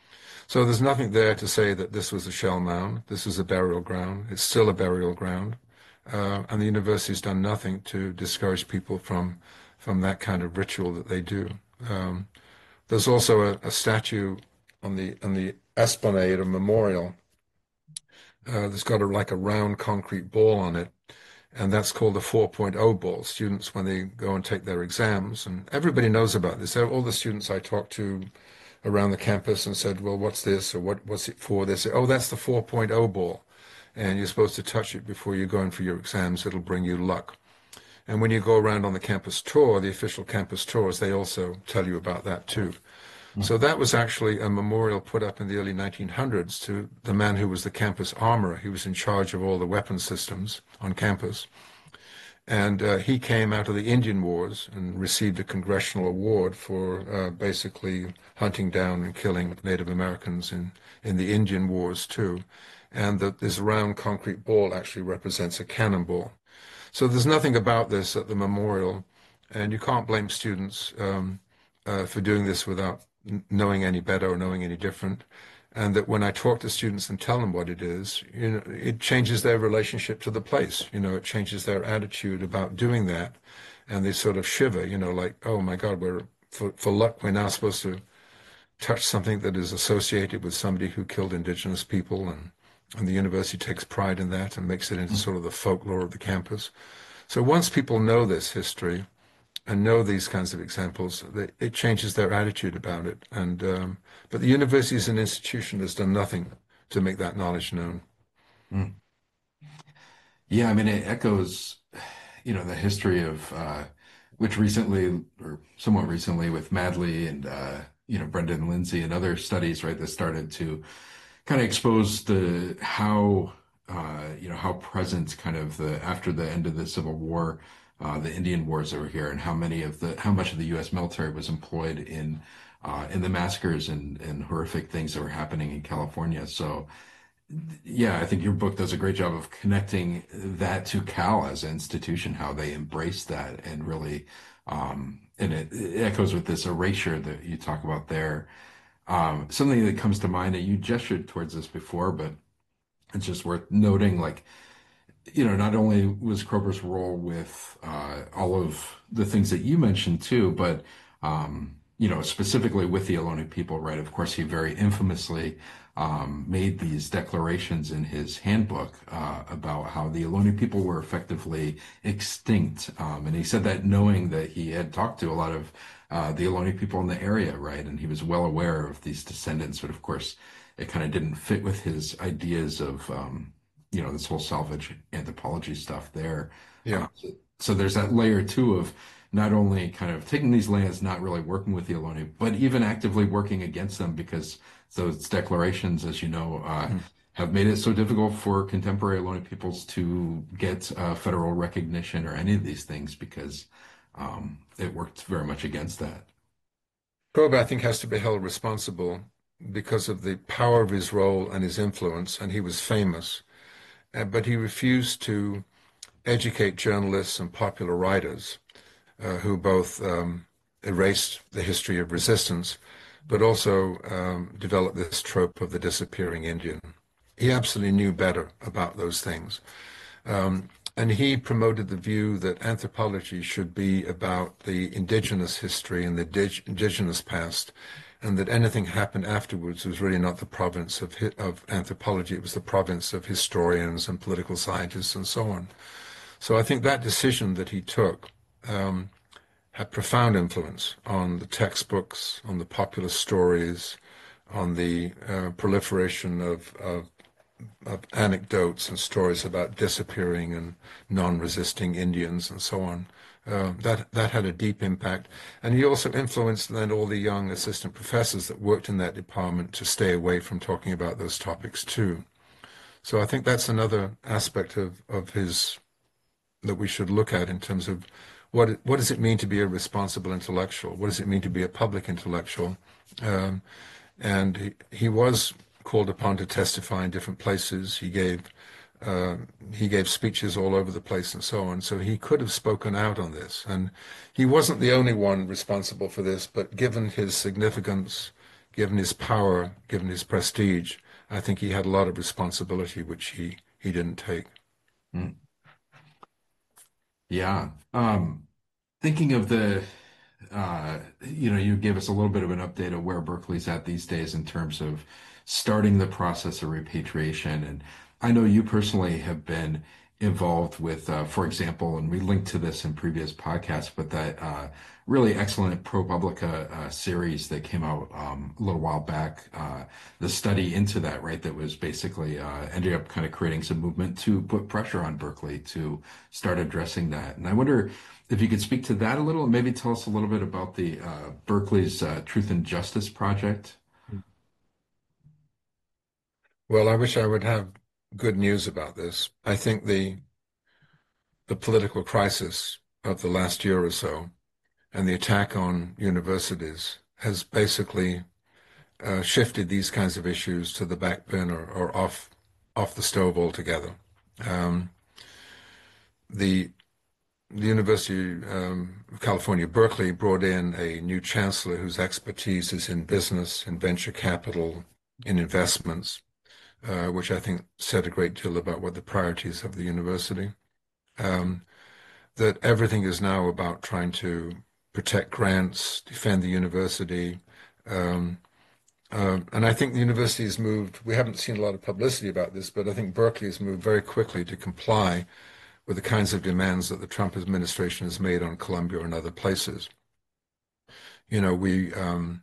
So there's nothing there to say that this was a shell mound, this was a burial ground. It's still a burial ground. Uh, and the university's done nothing to discourage people from from that kind of ritual that they do. Um, there's also a, a statue on the on the esplanade, a memorial, uh, that's got a, like a round concrete ball on it, and that's called the four point oh ball. Students, when they go and take their exams, and everybody knows about this. All the students I talked to around the campus and said, well, what's this, or what, what's it for? They say, oh, that's the four point oh ball, and you're supposed to touch it before you go in for your exams. It'll bring you luck. And when you go around on the campus tour, the official campus tours, they also tell you about that too. So that was actually a memorial put up in the early nineteen hundreds to the man who was the campus armorer. He was in charge of all the weapon systems on campus. And uh, he came out of the Indian Wars and received a congressional award for uh, basically hunting down and killing Native Americans in, in the Indian Wars too. And that this round concrete ball actually represents a cannonball. So there's nothing about this at the memorial, and you can't blame students um, uh, for doing this without knowing any better or knowing any different. And that when I talk to students and tell them what it is, you know, it changes their relationship to the place. You know, it changes their attitude about doing that, and they sort of shiver. You know, like, oh my God, we're for, for luck, we're now supposed to touch something that is associated with somebody who killed indigenous people, and and the university takes pride in that and makes it into sort of the folklore of the campus. So once people know this history and know these kinds of examples, they, it changes their attitude about it. And um, but the university as an institution has done nothing to make that knowledge known. Mm. Yeah, I mean, it echoes, you know, the history of, uh, which recently, or somewhat recently, with Madley and, uh, you know, Brendan Lindsay and other studies, right, that started to kind of expose the how uh, you know how present kind of the after the end of the Civil War, uh, the Indian Wars that were here, and how many of the how much of the U S military was employed in uh, in the massacres and and horrific things that were happening in California. So yeah, I think your book does a great job of connecting that to Cal as an institution, how they embrace that and really um, and it, it echoes with this erasure that you talk about there. Um, something that comes to mind, and you gestured towards this before, but it's just worth noting, like, you know, not only was Kroeber's role with uh, all of the things that you mentioned too, but, um, you know, specifically with the Ohlone people, right? Of course, he very infamously um, made these declarations in his handbook uh, about how the Ohlone people were effectively extinct. Um, and he said that knowing that he had talked to a lot of Uh, the Ohlone people in the area, right? And he was well aware of these descendants, but of course, it kind of didn't fit with his ideas of, um, you know, this whole salvage anthropology stuff there. Yeah. Uh, so, so there's that layer too of not only kind of taking these lands, not really working with the Ohlone, but even actively working against them, because those declarations, as you know, uh, mm. have made it so difficult for contemporary Ohlone peoples to get uh, federal recognition or any of these things, because Um, it worked very much against that. Kroeber, I think, has to be held responsible because of the power of his role and his influence, and he was famous. Uh, but he refused to educate journalists and popular writers uh, who both um, erased the history of resistance, but also um, developed this trope of the disappearing Indian. He absolutely knew better about those things. Um, And he promoted the view that anthropology should be about the indigenous history and the dig indigenous past, and that anything happened afterwards was really not the province of, of anthropology. It was the province of historians and political scientists and so on. So I think that decision that he took um, had profound influence on the textbooks, on the popular stories, on the uh, proliferation of, of of anecdotes and stories about disappearing and non-resisting Indians and so on. Uh, that that had a deep impact. And he also influenced then all the young assistant professors that worked in that department to stay away from talking about those topics too. So I think that's another aspect of, of his that we should look at in terms of what what does it mean to be a responsible intellectual? What does it mean to be a public intellectual? Um, and he, he was called upon to testify in different places. He gave uh, he gave speeches all over the place and so on. So he could have spoken out on this. And he wasn't the only one responsible for this, but given his significance, given his power, given his prestige, I think he had a lot of responsibility which he he didn't take. Mm. Yeah. Um, thinking of the, uh, you know, you gave us a little bit of an update of where Berkeley's at these days in terms of starting the process of repatriation. And I know you personally have been involved with, uh, for example, and we linked to this in previous podcasts, but that uh, really excellent ProPublica uh, series that came out um, a little while back, uh, the study into that, right, that was basically uh, ended up kind of creating some movement to put pressure on Berkeley to start addressing that. And I wonder if you could speak to that a little and maybe tell us a little bit about the uh, Berkeley's uh, Truth and Justice Project. Well, I wish I would have good news about this. I think the the political crisis of the last year or so and the attack on universities has basically uh, shifted these kinds of issues to the back burner or off off the stove altogether. Um, the the University um, of California, Berkeley brought in a new chancellor whose expertise is in business, in venture capital, in investments, uh, which I think said a great deal about what the priorities of the university. Um, that everything is now about trying to protect grants, defend the university. Um, um, and I think the university has moved, we haven't seen a lot of publicity about this, but I think Berkeley has moved very quickly to comply with the kinds of demands that the Trump administration has made on Columbia and other places. You know, we, um,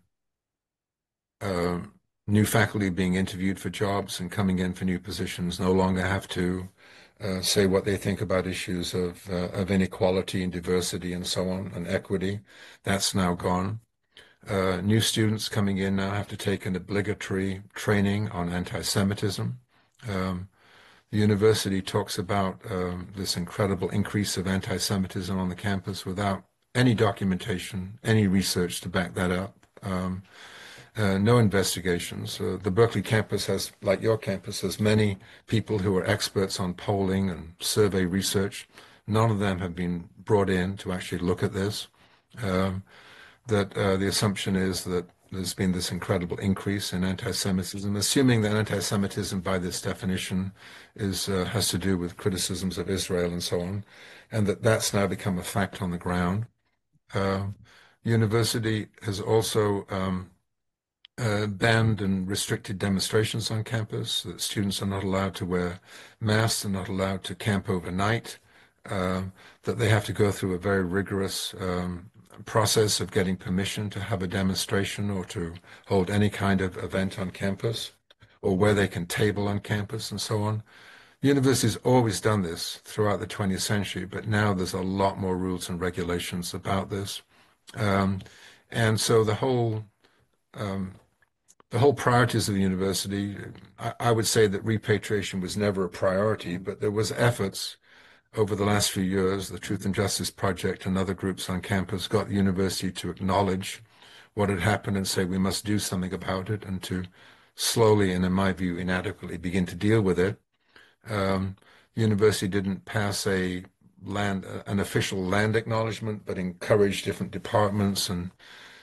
uh, new faculty being interviewed for jobs and coming in for new positions no longer have to uh, say what they think about issues of, uh, of inequality and diversity and so on, and equity. That's now gone. Uh, new students coming in now have to take an obligatory training on anti-Semitism. Um, The university talks about um, this incredible increase of anti-Semitism on the campus without any documentation, any research to back that up, um, uh, no investigations. Uh, the Berkeley campus has, like your campus, has many people who are experts on polling and survey research. None of them have been brought in to actually look at this. Um, that uh, the assumption is that there's been this incredible increase in anti-Semitism, assuming that anti-Semitism, by this definition, is uh, has to do with criticisms of Israel and so on, and that that's now become a fact on the ground. Uh, university has also um, uh, banned and restricted demonstrations on campus, that students are not allowed to wear masks, they're not allowed to camp overnight, uh, that they have to go through a very rigorous um, process of getting permission to have a demonstration or to hold any kind of event on campus, or where they can table on campus and so on. The university's always done this throughout the twentieth century, but now there's a lot more rules and regulations about this. Um, and so the whole um, the whole priorities of the university, I, I would say that repatriation was never a priority, but there was efforts over the last few years. The Truth and Justice Project and other groups on campus got the university to acknowledge what had happened and say we must do something about it, and to slowly and, in my view, inadequately begin to deal with it. Um, the university didn't pass a land, an official land acknowledgement, but encouraged different departments and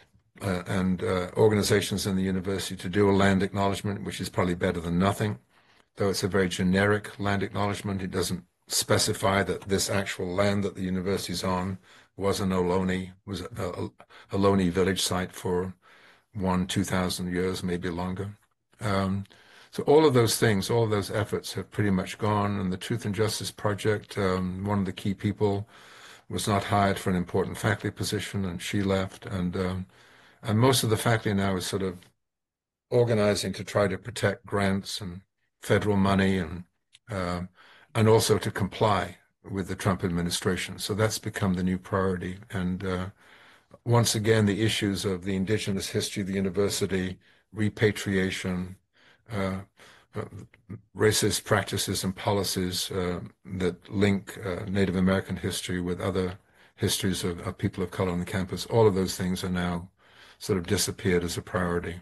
uh, and uh, organizations in the university to do a land acknowledgement, which is probably better than nothing, though it's a very generic land acknowledgement. It doesn't specify that this actual land that the university is on was an Ohlone, was a, a, a Ohlone village site for one, two thousand years, maybe longer. Um, so all of those things, all of those efforts have pretty much gone. And the Truth and Justice Project, um, one of the key people was not hired for an important faculty position, and she left. And um, and most of the faculty now is sort of organizing to try to protect grants and federal money, and uh, and also to comply with the Trump administration. So that's become the new priority. And uh, once again, the issues of the indigenous history of the university, repatriation, uh, uh, racist practices and policies uh, that link uh, Native American history with other histories of, of people of color on the campus, all of those things are now sort of disappeared as a priority.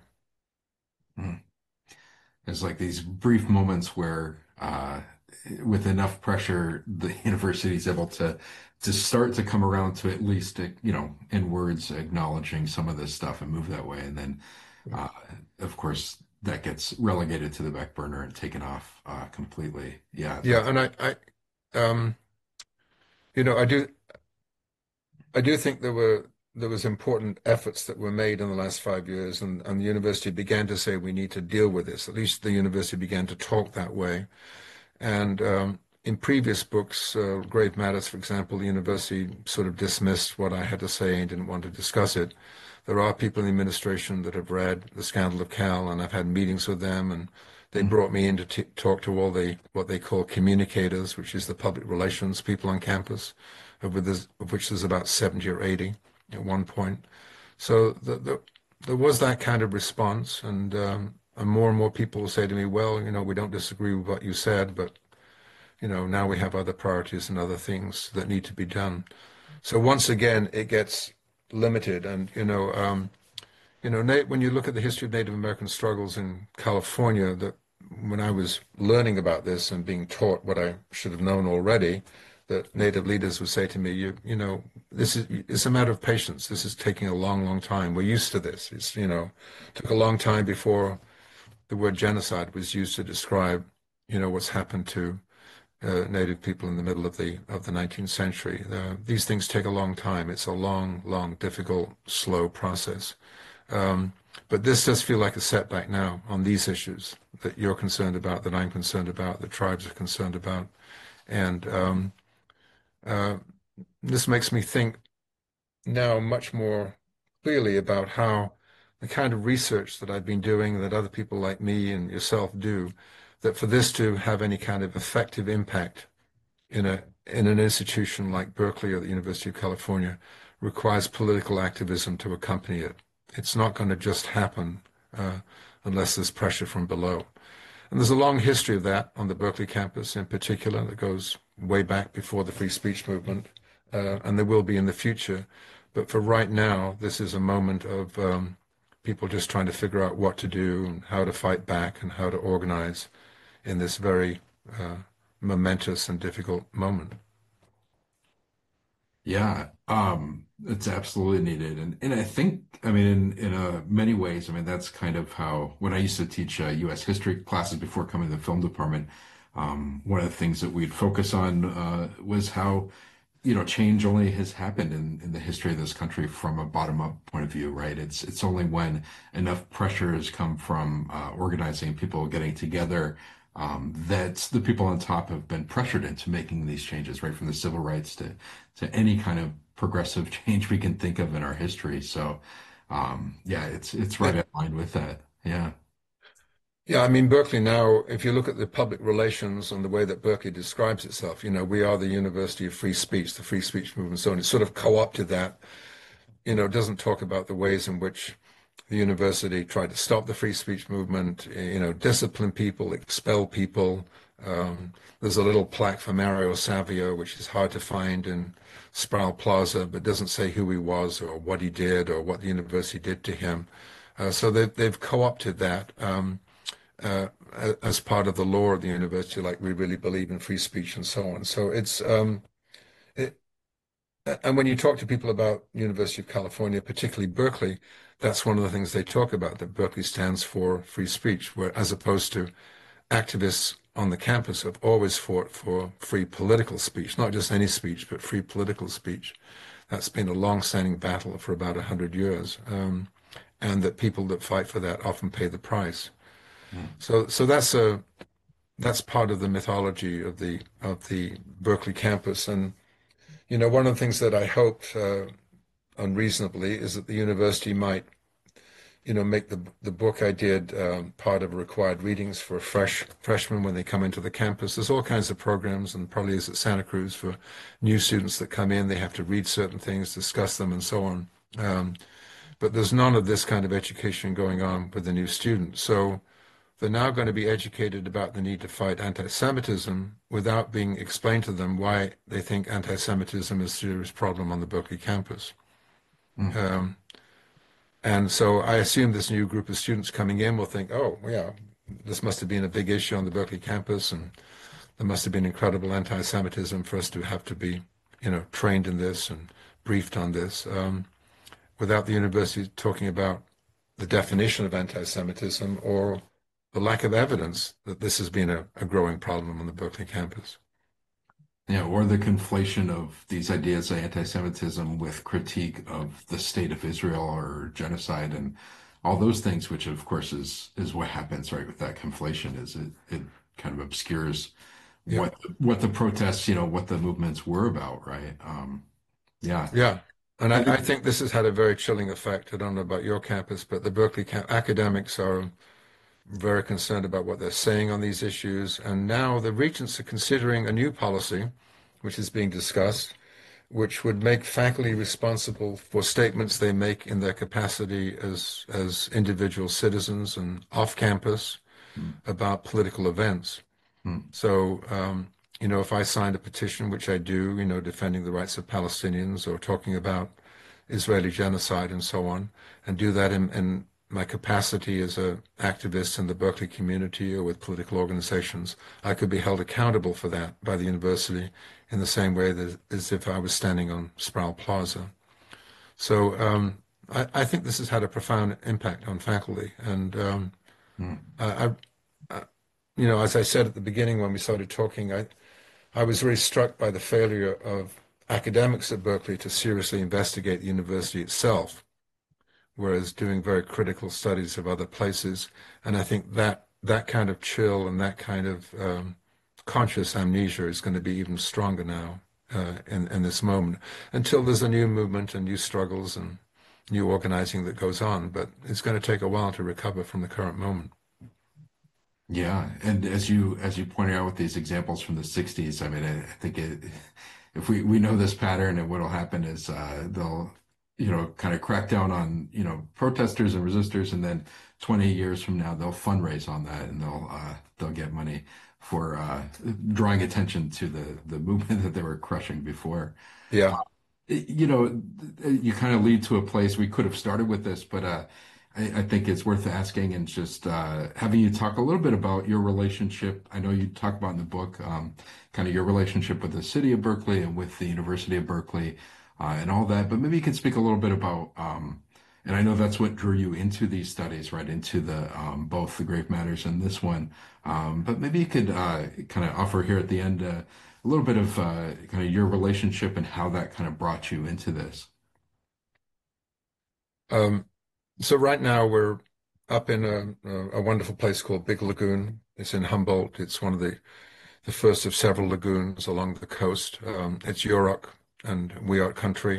Mm. There's like these brief moments where, uh, with enough pressure, the university is able to to start to come around to at least, you know, in words, acknowledging some of this stuff and move that way. And then uh, of course, that gets relegated to the back burner and taken off uh, completely. Yeah, Yeah, that's and I, I, um, you know, I do, I do think there were there was important efforts that were made in the last five years, and and the university began to say we need to deal with this. At least the university began to talk that way. And um, in previous books, uh, Grave Matters, for example, the university sort of dismissed what I had to say and didn't want to discuss it. There are people in the administration that have read The Scandal of Cal, and I've had meetings with them, and they mm, brought me in to t talk to all the what they call communicators, which is the public relations people on campus, of, which there's, of which there's about seventy or eighty at one point. So the, the, there was that kind of response, and um, and more and more people will say to me, well, you know, we don't disagree with what you said, but you know, now we have other priorities and other things that need to be done. So once again, it gets limited. And, you know, um, you know, Na- when you look at the history of Native American struggles in California, that when I was learning about this and being taught what I should have known already, that Native leaders would say to me, you, you know, this is, it's a matter of patience. This is taking a long, long time. We're used to this. It's, you know, took a long time before the word genocide was used to describe, you know, what's happened to uh, Native people in the middle of the of the nineteenth century. Uh, these things take a long time. It's a long, long, difficult, slow process. Um, but this does feel like a setback now on these issues that you're concerned about, that I'm concerned about, that tribes are concerned about, and um, uh, this makes me think now much more clearly about how the kind of research that I've been doing, that other people like me and yourself do, that for this to have any kind of effective impact in a in an institution like Berkeley or the University of California requires political activism to accompany it. It's not going to just happen uh, unless there's pressure from below. And there's a long history of that on the Berkeley campus in particular that goes way back before the free speech movement, uh, and there will be in the future. But for right now, this is a moment of um, people just trying to figure out what to do and how to fight back and how to organize in this very uh, momentous and difficult moment. yeah, um, it's absolutely needed, and and I think, I mean, in in uh, many ways, I mean, that's kind of how when I used to teach uh, U S history classes before coming to the film department, um, one of the things that we'd focus on uh, was how you know, change only has happened in, in the history of this country from a bottom-up point of view, right? It's it's only when enough pressure has come from uh, organizing people getting together um, that the people on top have been pressured into making these changes, right? From the civil rights to to any kind of progressive change we can think of in our history. So, um, yeah, it's it's right Yeah, in line with that. Yeah. yeah, I mean, Berkeley now, if you look at the public relations and the way that Berkeley describes itself, you know, we are the University of Free Speech, the free speech movement, so on. It's sort of co-opted that, you know, it doesn't talk about the ways in which the university tried to stop the free speech movement, you know, discipline people, expel people. Um, there's a little plaque for Mario Savio, which is hard to find in Sproul Plaza, but doesn't say who he was or what he did or what the university did to him. Uh, so they've, they've co-opted that um, uh, as part of the law of the university, like we really believe in free speech and so on. So it's um, it, and when you talk to people about University of California, particularly Berkeley, that's one of the things they talk about, that Berkeley stands for free speech, where as opposed to activists on the campus have always fought for free political speech, not just any speech, but free political speech. That's been a long-standing battle for about a hundred years, um, and that people that fight for that often pay the price. Mm. So, so that's a that's part of the mythology of the of the Berkeley campus, and you know, one of the things that I hoped uh, unreasonably is that the university might, you know, make the the book I did um, part of required readings for fresh freshmen when they come into the campus. There's all kinds of programs, and probably is at Santa Cruz for new students that come in. They have to read certain things, discuss them, and so on. Um, but there's none of this kind of education going on with the new students. So they're now going to be educated about the need to fight anti-Semitism without being explained to them why they think anti-Semitism is a serious problem on the Berkeley campus. Mm. Um, and so I assume this new group of students coming in will think, oh, yeah, this must have been a big issue on the Berkeley campus, and there must have been incredible anti-Semitism for us to have to be, you know, trained in this and briefed on this, um, without the university talking about the definition of anti-Semitism or the lack of evidence that this has been a, a growing problem on the Berkeley campus. Yeah, or the conflation of these ideas of anti-Semitism with critique of the state of Israel or genocide and all those things, which of course is is what happens, right, with that conflation, is it it kind of obscures Yeah. what what the protests, you know, what the movements were about, right? Um, yeah. Yeah. And I, I think this has had a very chilling effect. I don't know about your campus, but the Berkeley camp academics are very concerned about what they're saying on these issues. And now the regents are considering a new policy, which is being discussed, which would make faculty responsible for statements they make in their capacity as as individual citizens and off campus Mm, about political events. mm, So, um, you know, if I signed a petition, which I do, you know, defending the rights of Palestinians or talking about Israeli genocide and so on, and do that in, in my capacity as an activist in the Berkeley community or with political organizations, I could be held accountable for that by the university in the same way that, as if I was standing on Sproul Plaza. So um, I, I think this has had a profound impact on faculty. And um, mm. I, I, you know, as I said at the beginning when we started talking, I, I was really struck by the failure of academics at Berkeley to seriously investigate the university itself, whereas doing very critical studies of other places. And I think that that kind of chill and that kind of um, conscious amnesia is going to be even stronger now uh, in, in this moment, until there's a new movement and new struggles and new organizing that goes on. But it's going to take a while to recover from the current moment. Yeah, and as you as you pointed out with these examples from the sixties, I mean, I, I think it, if we we know this pattern, and what'll happen is uh, they'll, you know, kind of crack down on, you know, protesters and resistors, and then twenty years from now they'll fundraise on that, and they'll uh, they'll get money for uh, drawing attention to the the movement that they were crushing before. Yeah. You know, you kind of lead to a place we could have started with this, but uh, I, I think it's worth asking and just uh, having you talk a little bit about your relationship. I know you talk about in the book, um, kind of your relationship with the city of Berkeley and with the University of Berkeley uh, and all that, but maybe you can speak a little bit about, um, and I know that's what drew you into these studies, right, into the um, both the Grave Matters and this one, um, but maybe you could uh, kind of offer here at the end uh, a little bit of uh, kind of your relationship and how that kind of brought you into this. Um, so right now we're up in a, a wonderful place called Big Lagoon. It's in Humboldt. It's one of the, the first of several lagoons along the coast. Um, it's Yurok and Wiyot country.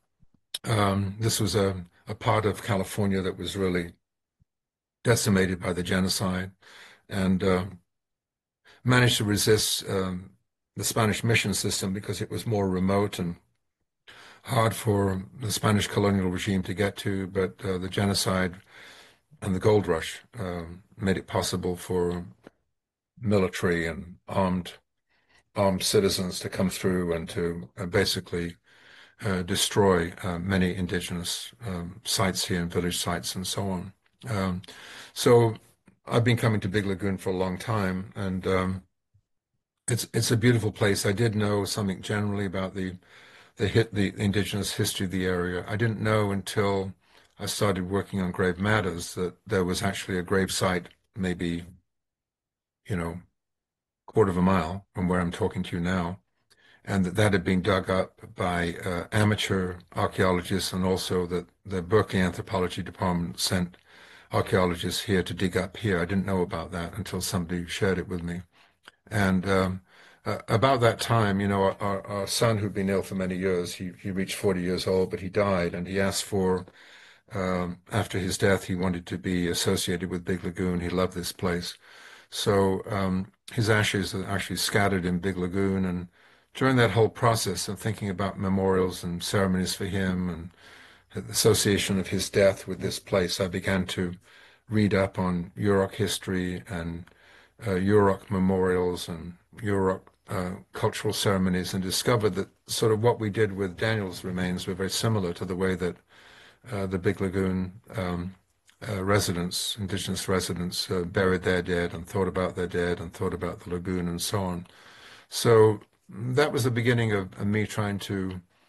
Um, this was a, a part of California that was really decimated by the genocide and uh, managed to resist um, the Spanish mission system because it was more remote and hard for the Spanish colonial regime to get to, but uh, the genocide and the gold rush um, made it possible for military and armed armed citizens to come through and to uh, basically uh, destroy uh, many indigenous um, sites here and village sites and so on. Um, so I've been coming to Big Lagoon for a long time, and um, it's it's a beautiful place. I did know something generally about the the hit the indigenous history of the area. I didn't know until I started working on grave matters that there was actually a grave site, maybe, you know, quarter of a mile from where I'm talking to you now, and that that had been dug up by uh, amateur archaeologists, and also that the Berkeley Anthropology Department sent archaeologists here to dig up here. I didn't know about that until somebody shared it with me. And um, uh, about that time, you know, our, our son, who'd been ill for many years, he, he reached forty years old, but he died, and he asked for, um, after his death, he wanted to be associated with Big Lagoon. He loved this place. So um, his ashes are actually scattered in Big Lagoon. And during that whole process of thinking about memorials and ceremonies for him and the association of his death with this place, I began to read up on Yurok history and uh, Yurok memorials and Yurok uh, cultural ceremonies, and discovered that sort of what we did with Daniel's remains were very similar to the way that uh, the Big Lagoon um, uh, residents, indigenous residents, uh, buried their dead and thought about their dead and thought about the lagoon and so on. So that was the beginning of, of me trying to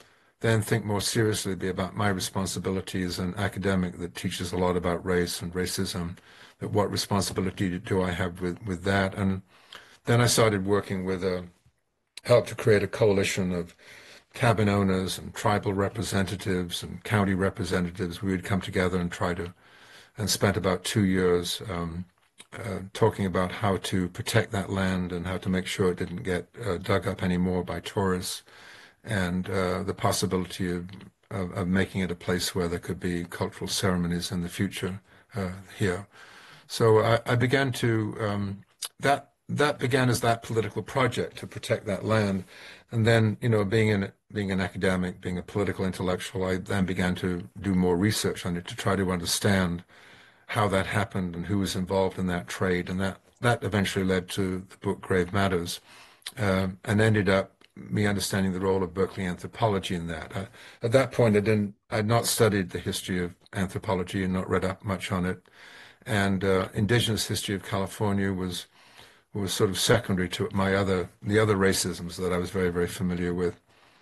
then think more seriously about my responsibility as an academic that teaches a lot about race and racism, that what responsibility do I have with, with that? And then I started working with a, helped to create a coalition of cabin owners and tribal representatives and county representatives. We would come together and try to, and spent about two years um, uh, talking about how to protect that land and how to make sure it didn't get uh, dug up anymore by tourists, and uh, the possibility of, of, of making it a place where there could be cultural ceremonies in the future uh, here. So I, I began to, um, that that began as that political project to protect that land. And then, you know, being in being an academic, being a political intellectual, I then began to do more research on it to try to understand how that happened and who was involved in that trade. And that, that eventually led to the book Grave Matters, um, and ended up me understanding the role of Berkeley anthropology in that. I, at that point, I didn't, I'd not studied the history of anthropology and not read up much on it. And uh, indigenous history of California was was sort of secondary to my other, the other racisms that I was very, very familiar with.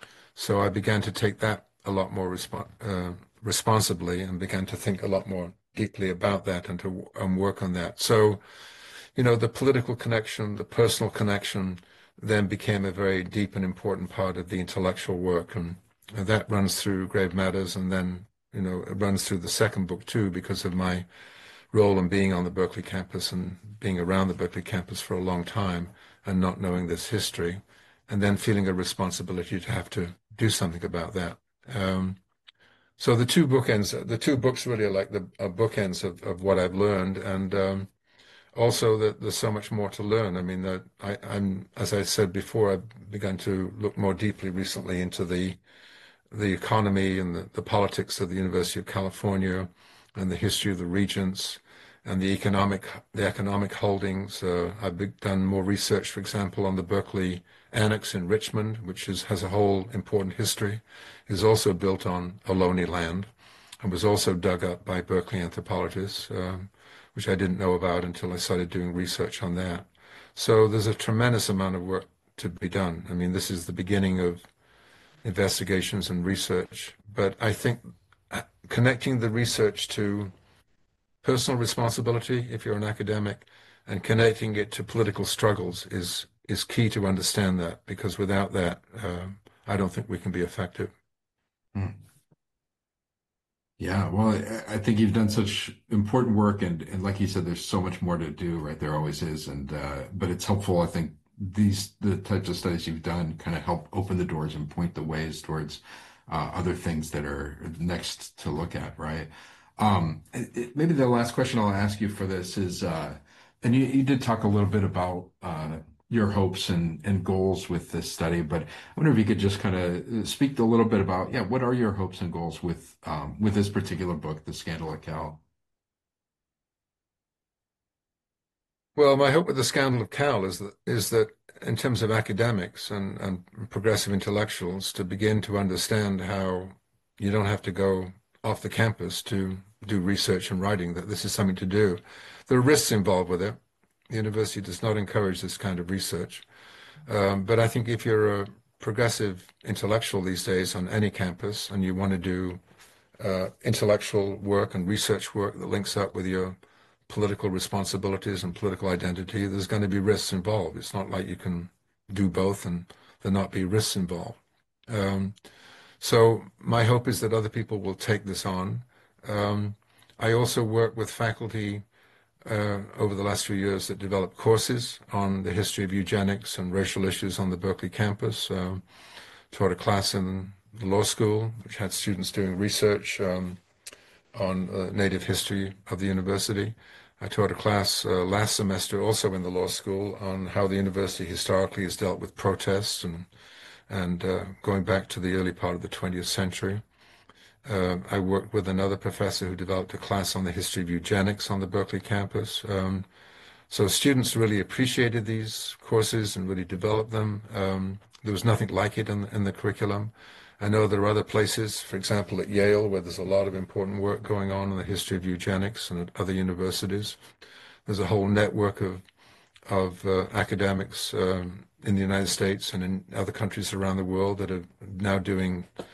So I began to take that a lot more resp- uh, responsibly and began to think a lot more deeply about that and to um, work on that. So, you know, the political connection, the personal connection then became a very deep and important part of the intellectual work. And, and that runs through Grave Matters, and then, you know, it runs through the second book too, because of my role in being on the Berkeley campus and being around the Berkeley campus for a long time and not knowing this history, and then feeling a responsibility to have to do something about that. Um, so the two bookends, the two books really are like the are bookends of, of what I've learned, and um, also that there's so much more to learn. I mean, that I, I'm, as I said before, I've begun to look more deeply recently into the the economy and the, the politics of the University of California and the history of the regents and the economic the economic holdings. Uh, I've done more research, for example, on the Berkeley Annex in Richmond, which is, has a whole important history, is also built on Ohlone land and was also dug up by Berkeley anthropologists, um, which I didn't know about until I started doing research on that. So there's a tremendous amount of work to be done. I mean, this is the beginning of investigations and research, but I think connecting the research to personal responsibility, if you're an academic, and connecting it to political struggles is is key to understand that, because without that, uh, I don't think we can be effective. Mm. Yeah, well, I, I think you've done such important work, and and like you said, there's so much more to do, right? There always is, and uh, but it's helpful, I think, these the types of studies you've done kind of help open the doors and point the ways towards uh, other things that are next to look at, right? Um, it, it- maybe the last question I'll ask you for this is, uh, and you, you did talk a little bit about uh, your hopes and, and goals with this study, but I wonder if you could just kind of speak a little bit about, yeah, what are your hopes and goals with um, with this particular book, The Scandal at Cal? Well, my hope with the Scandal of Cal is that is that in terms of academics and, and progressive intellectuals, to begin to understand how you don't have to go off the campus to do research and writing, that this is something to do. There are risks involved with it. The university does not encourage this kind of research. Um, but I think if you're a progressive intellectual these days on any campus and you want to do uh, intellectual work and research work that links up with your political responsibilities and political identity, there's going to be risks involved. It's not like you can do both and there not be risks involved. Um, so my hope is that other people will take this on. Um, I also work with faculty uh, over the last few years that developed courses on the history of eugenics and racial issues on the Berkeley campus. Um, taught a class in the law school, which had students doing research um, on uh, native history of the university. I taught a class uh, last semester also in the law school on how the university historically has dealt with protests and and uh, going back to the early part of the twentieth century. Uh, I worked with another professor who developed a class on the history of eugenics on the Berkeley campus. Um, so students really appreciated these courses and really developed them. Um, there was nothing like it in, in the curriculum. I know there are other places, for example, at Yale, where there's a lot of important work going on in the history of eugenics, and at other universities. There's a whole network of of uh, academics um, in the United States and in other countries around the world that are now doing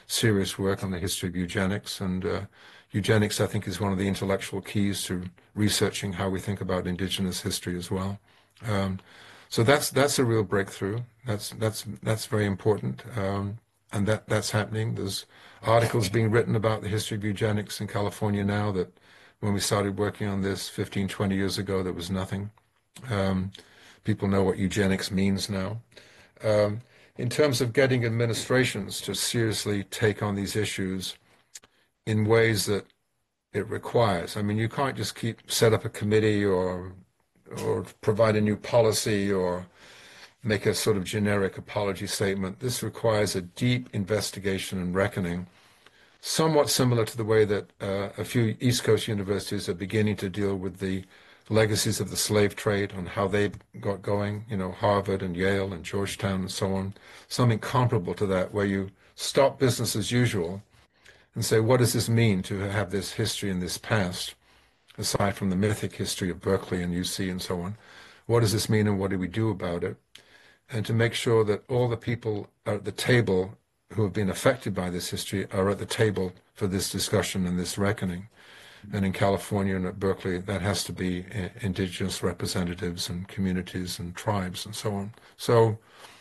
serious work on the history of eugenics. And uh, eugenics, I think, is one of the intellectual keys to researching how we think about indigenous history as well. Um, so that's that's a real breakthrough. That's that's that's very important, um, and that that's happening. There's articles being written about the history of eugenics in California now that when we started working on this fifteen, twenty years ago, there was nothing. Um, people know what eugenics means now. Um, in terms of getting administrations to seriously take on these issues in ways that it requires. I mean, you can't just keep set up a committee or or provide a new policy or make a sort of generic apology statement. This requires a deep investigation and reckoning, somewhat similar to the way that uh, a few East Coast universities are beginning to deal with the legacies of the slave trade on how they got going, you know, Harvard and Yale and Georgetown and so on, something comparable to that, where you stop business as usual and say, what does this mean to have this history and this past, aside from the mythic history of Berkeley and U C and so on? What does this mean and what do we do about it? And to make sure that all the people at the table who have been affected by this history are at the table for this discussion and this reckoning. And in California and at Berkeley, that has to be indigenous representatives and communities and tribes and so on. So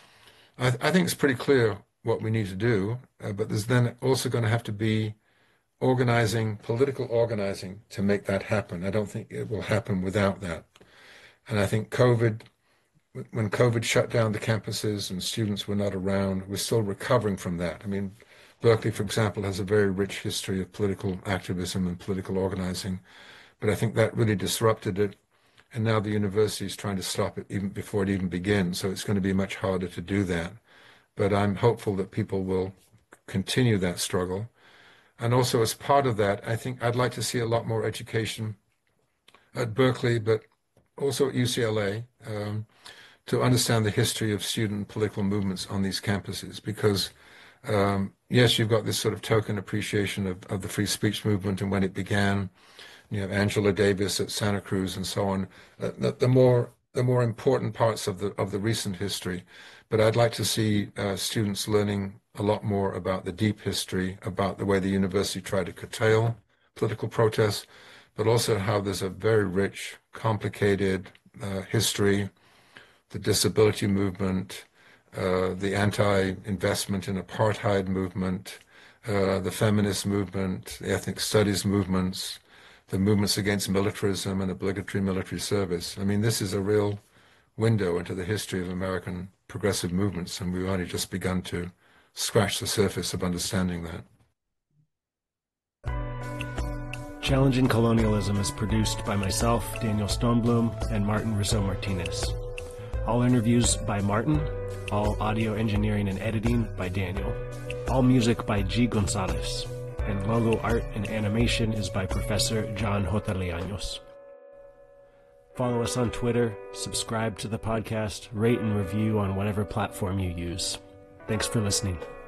I, th- I think it's pretty clear what we need to do, uh, but there's then also going to have to be organizing, political organizing to make that happen. I don't think it will happen without that. And I think COVID, when COVID shut down the campuses and students were not around, we're still recovering from that. I mean, Berkeley, for example, has a very rich history of political activism and political organizing, but I think that really disrupted it. And now the university is trying to stop it even before it even begins, so it's going to be much harder to do that. But I'm hopeful that people will continue that struggle. And also as part of that, I think I'd like to see a lot more education at Berkeley, but also at U C L A, um, to understand the history of student political movements on these campuses, because Um, yes, you've got this sort of token appreciation of, of the free speech movement and when it began. You have Angela Davis at Santa Cruz and so on. Uh, the, the more the more important parts of the of the recent history, but I'd like to see uh, students learning a lot more about the deep history, about the way the university tried to curtail political protests, but also how there's a very rich, complicated uh, history, the disability movement. Uh, the anti-investment in apartheid movement, uh, the feminist movement, the ethnic studies movements, the movements against militarism and obligatory military service. I mean, this is a real window into the history of American progressive movements, and we've only just begun to scratch the surface of understanding that. Challenging Colonialism is produced by myself, Daniel Stoneblum, and Martin Rizzo Martinez. All interviews by Martin. All audio engineering and editing by Daniel. All music by G. Gonzalez. And logo art and animation is by Professor John Hotelianos. Follow us on Twitter, subscribe to the podcast, rate and review on whatever platform you use. Thanks for listening.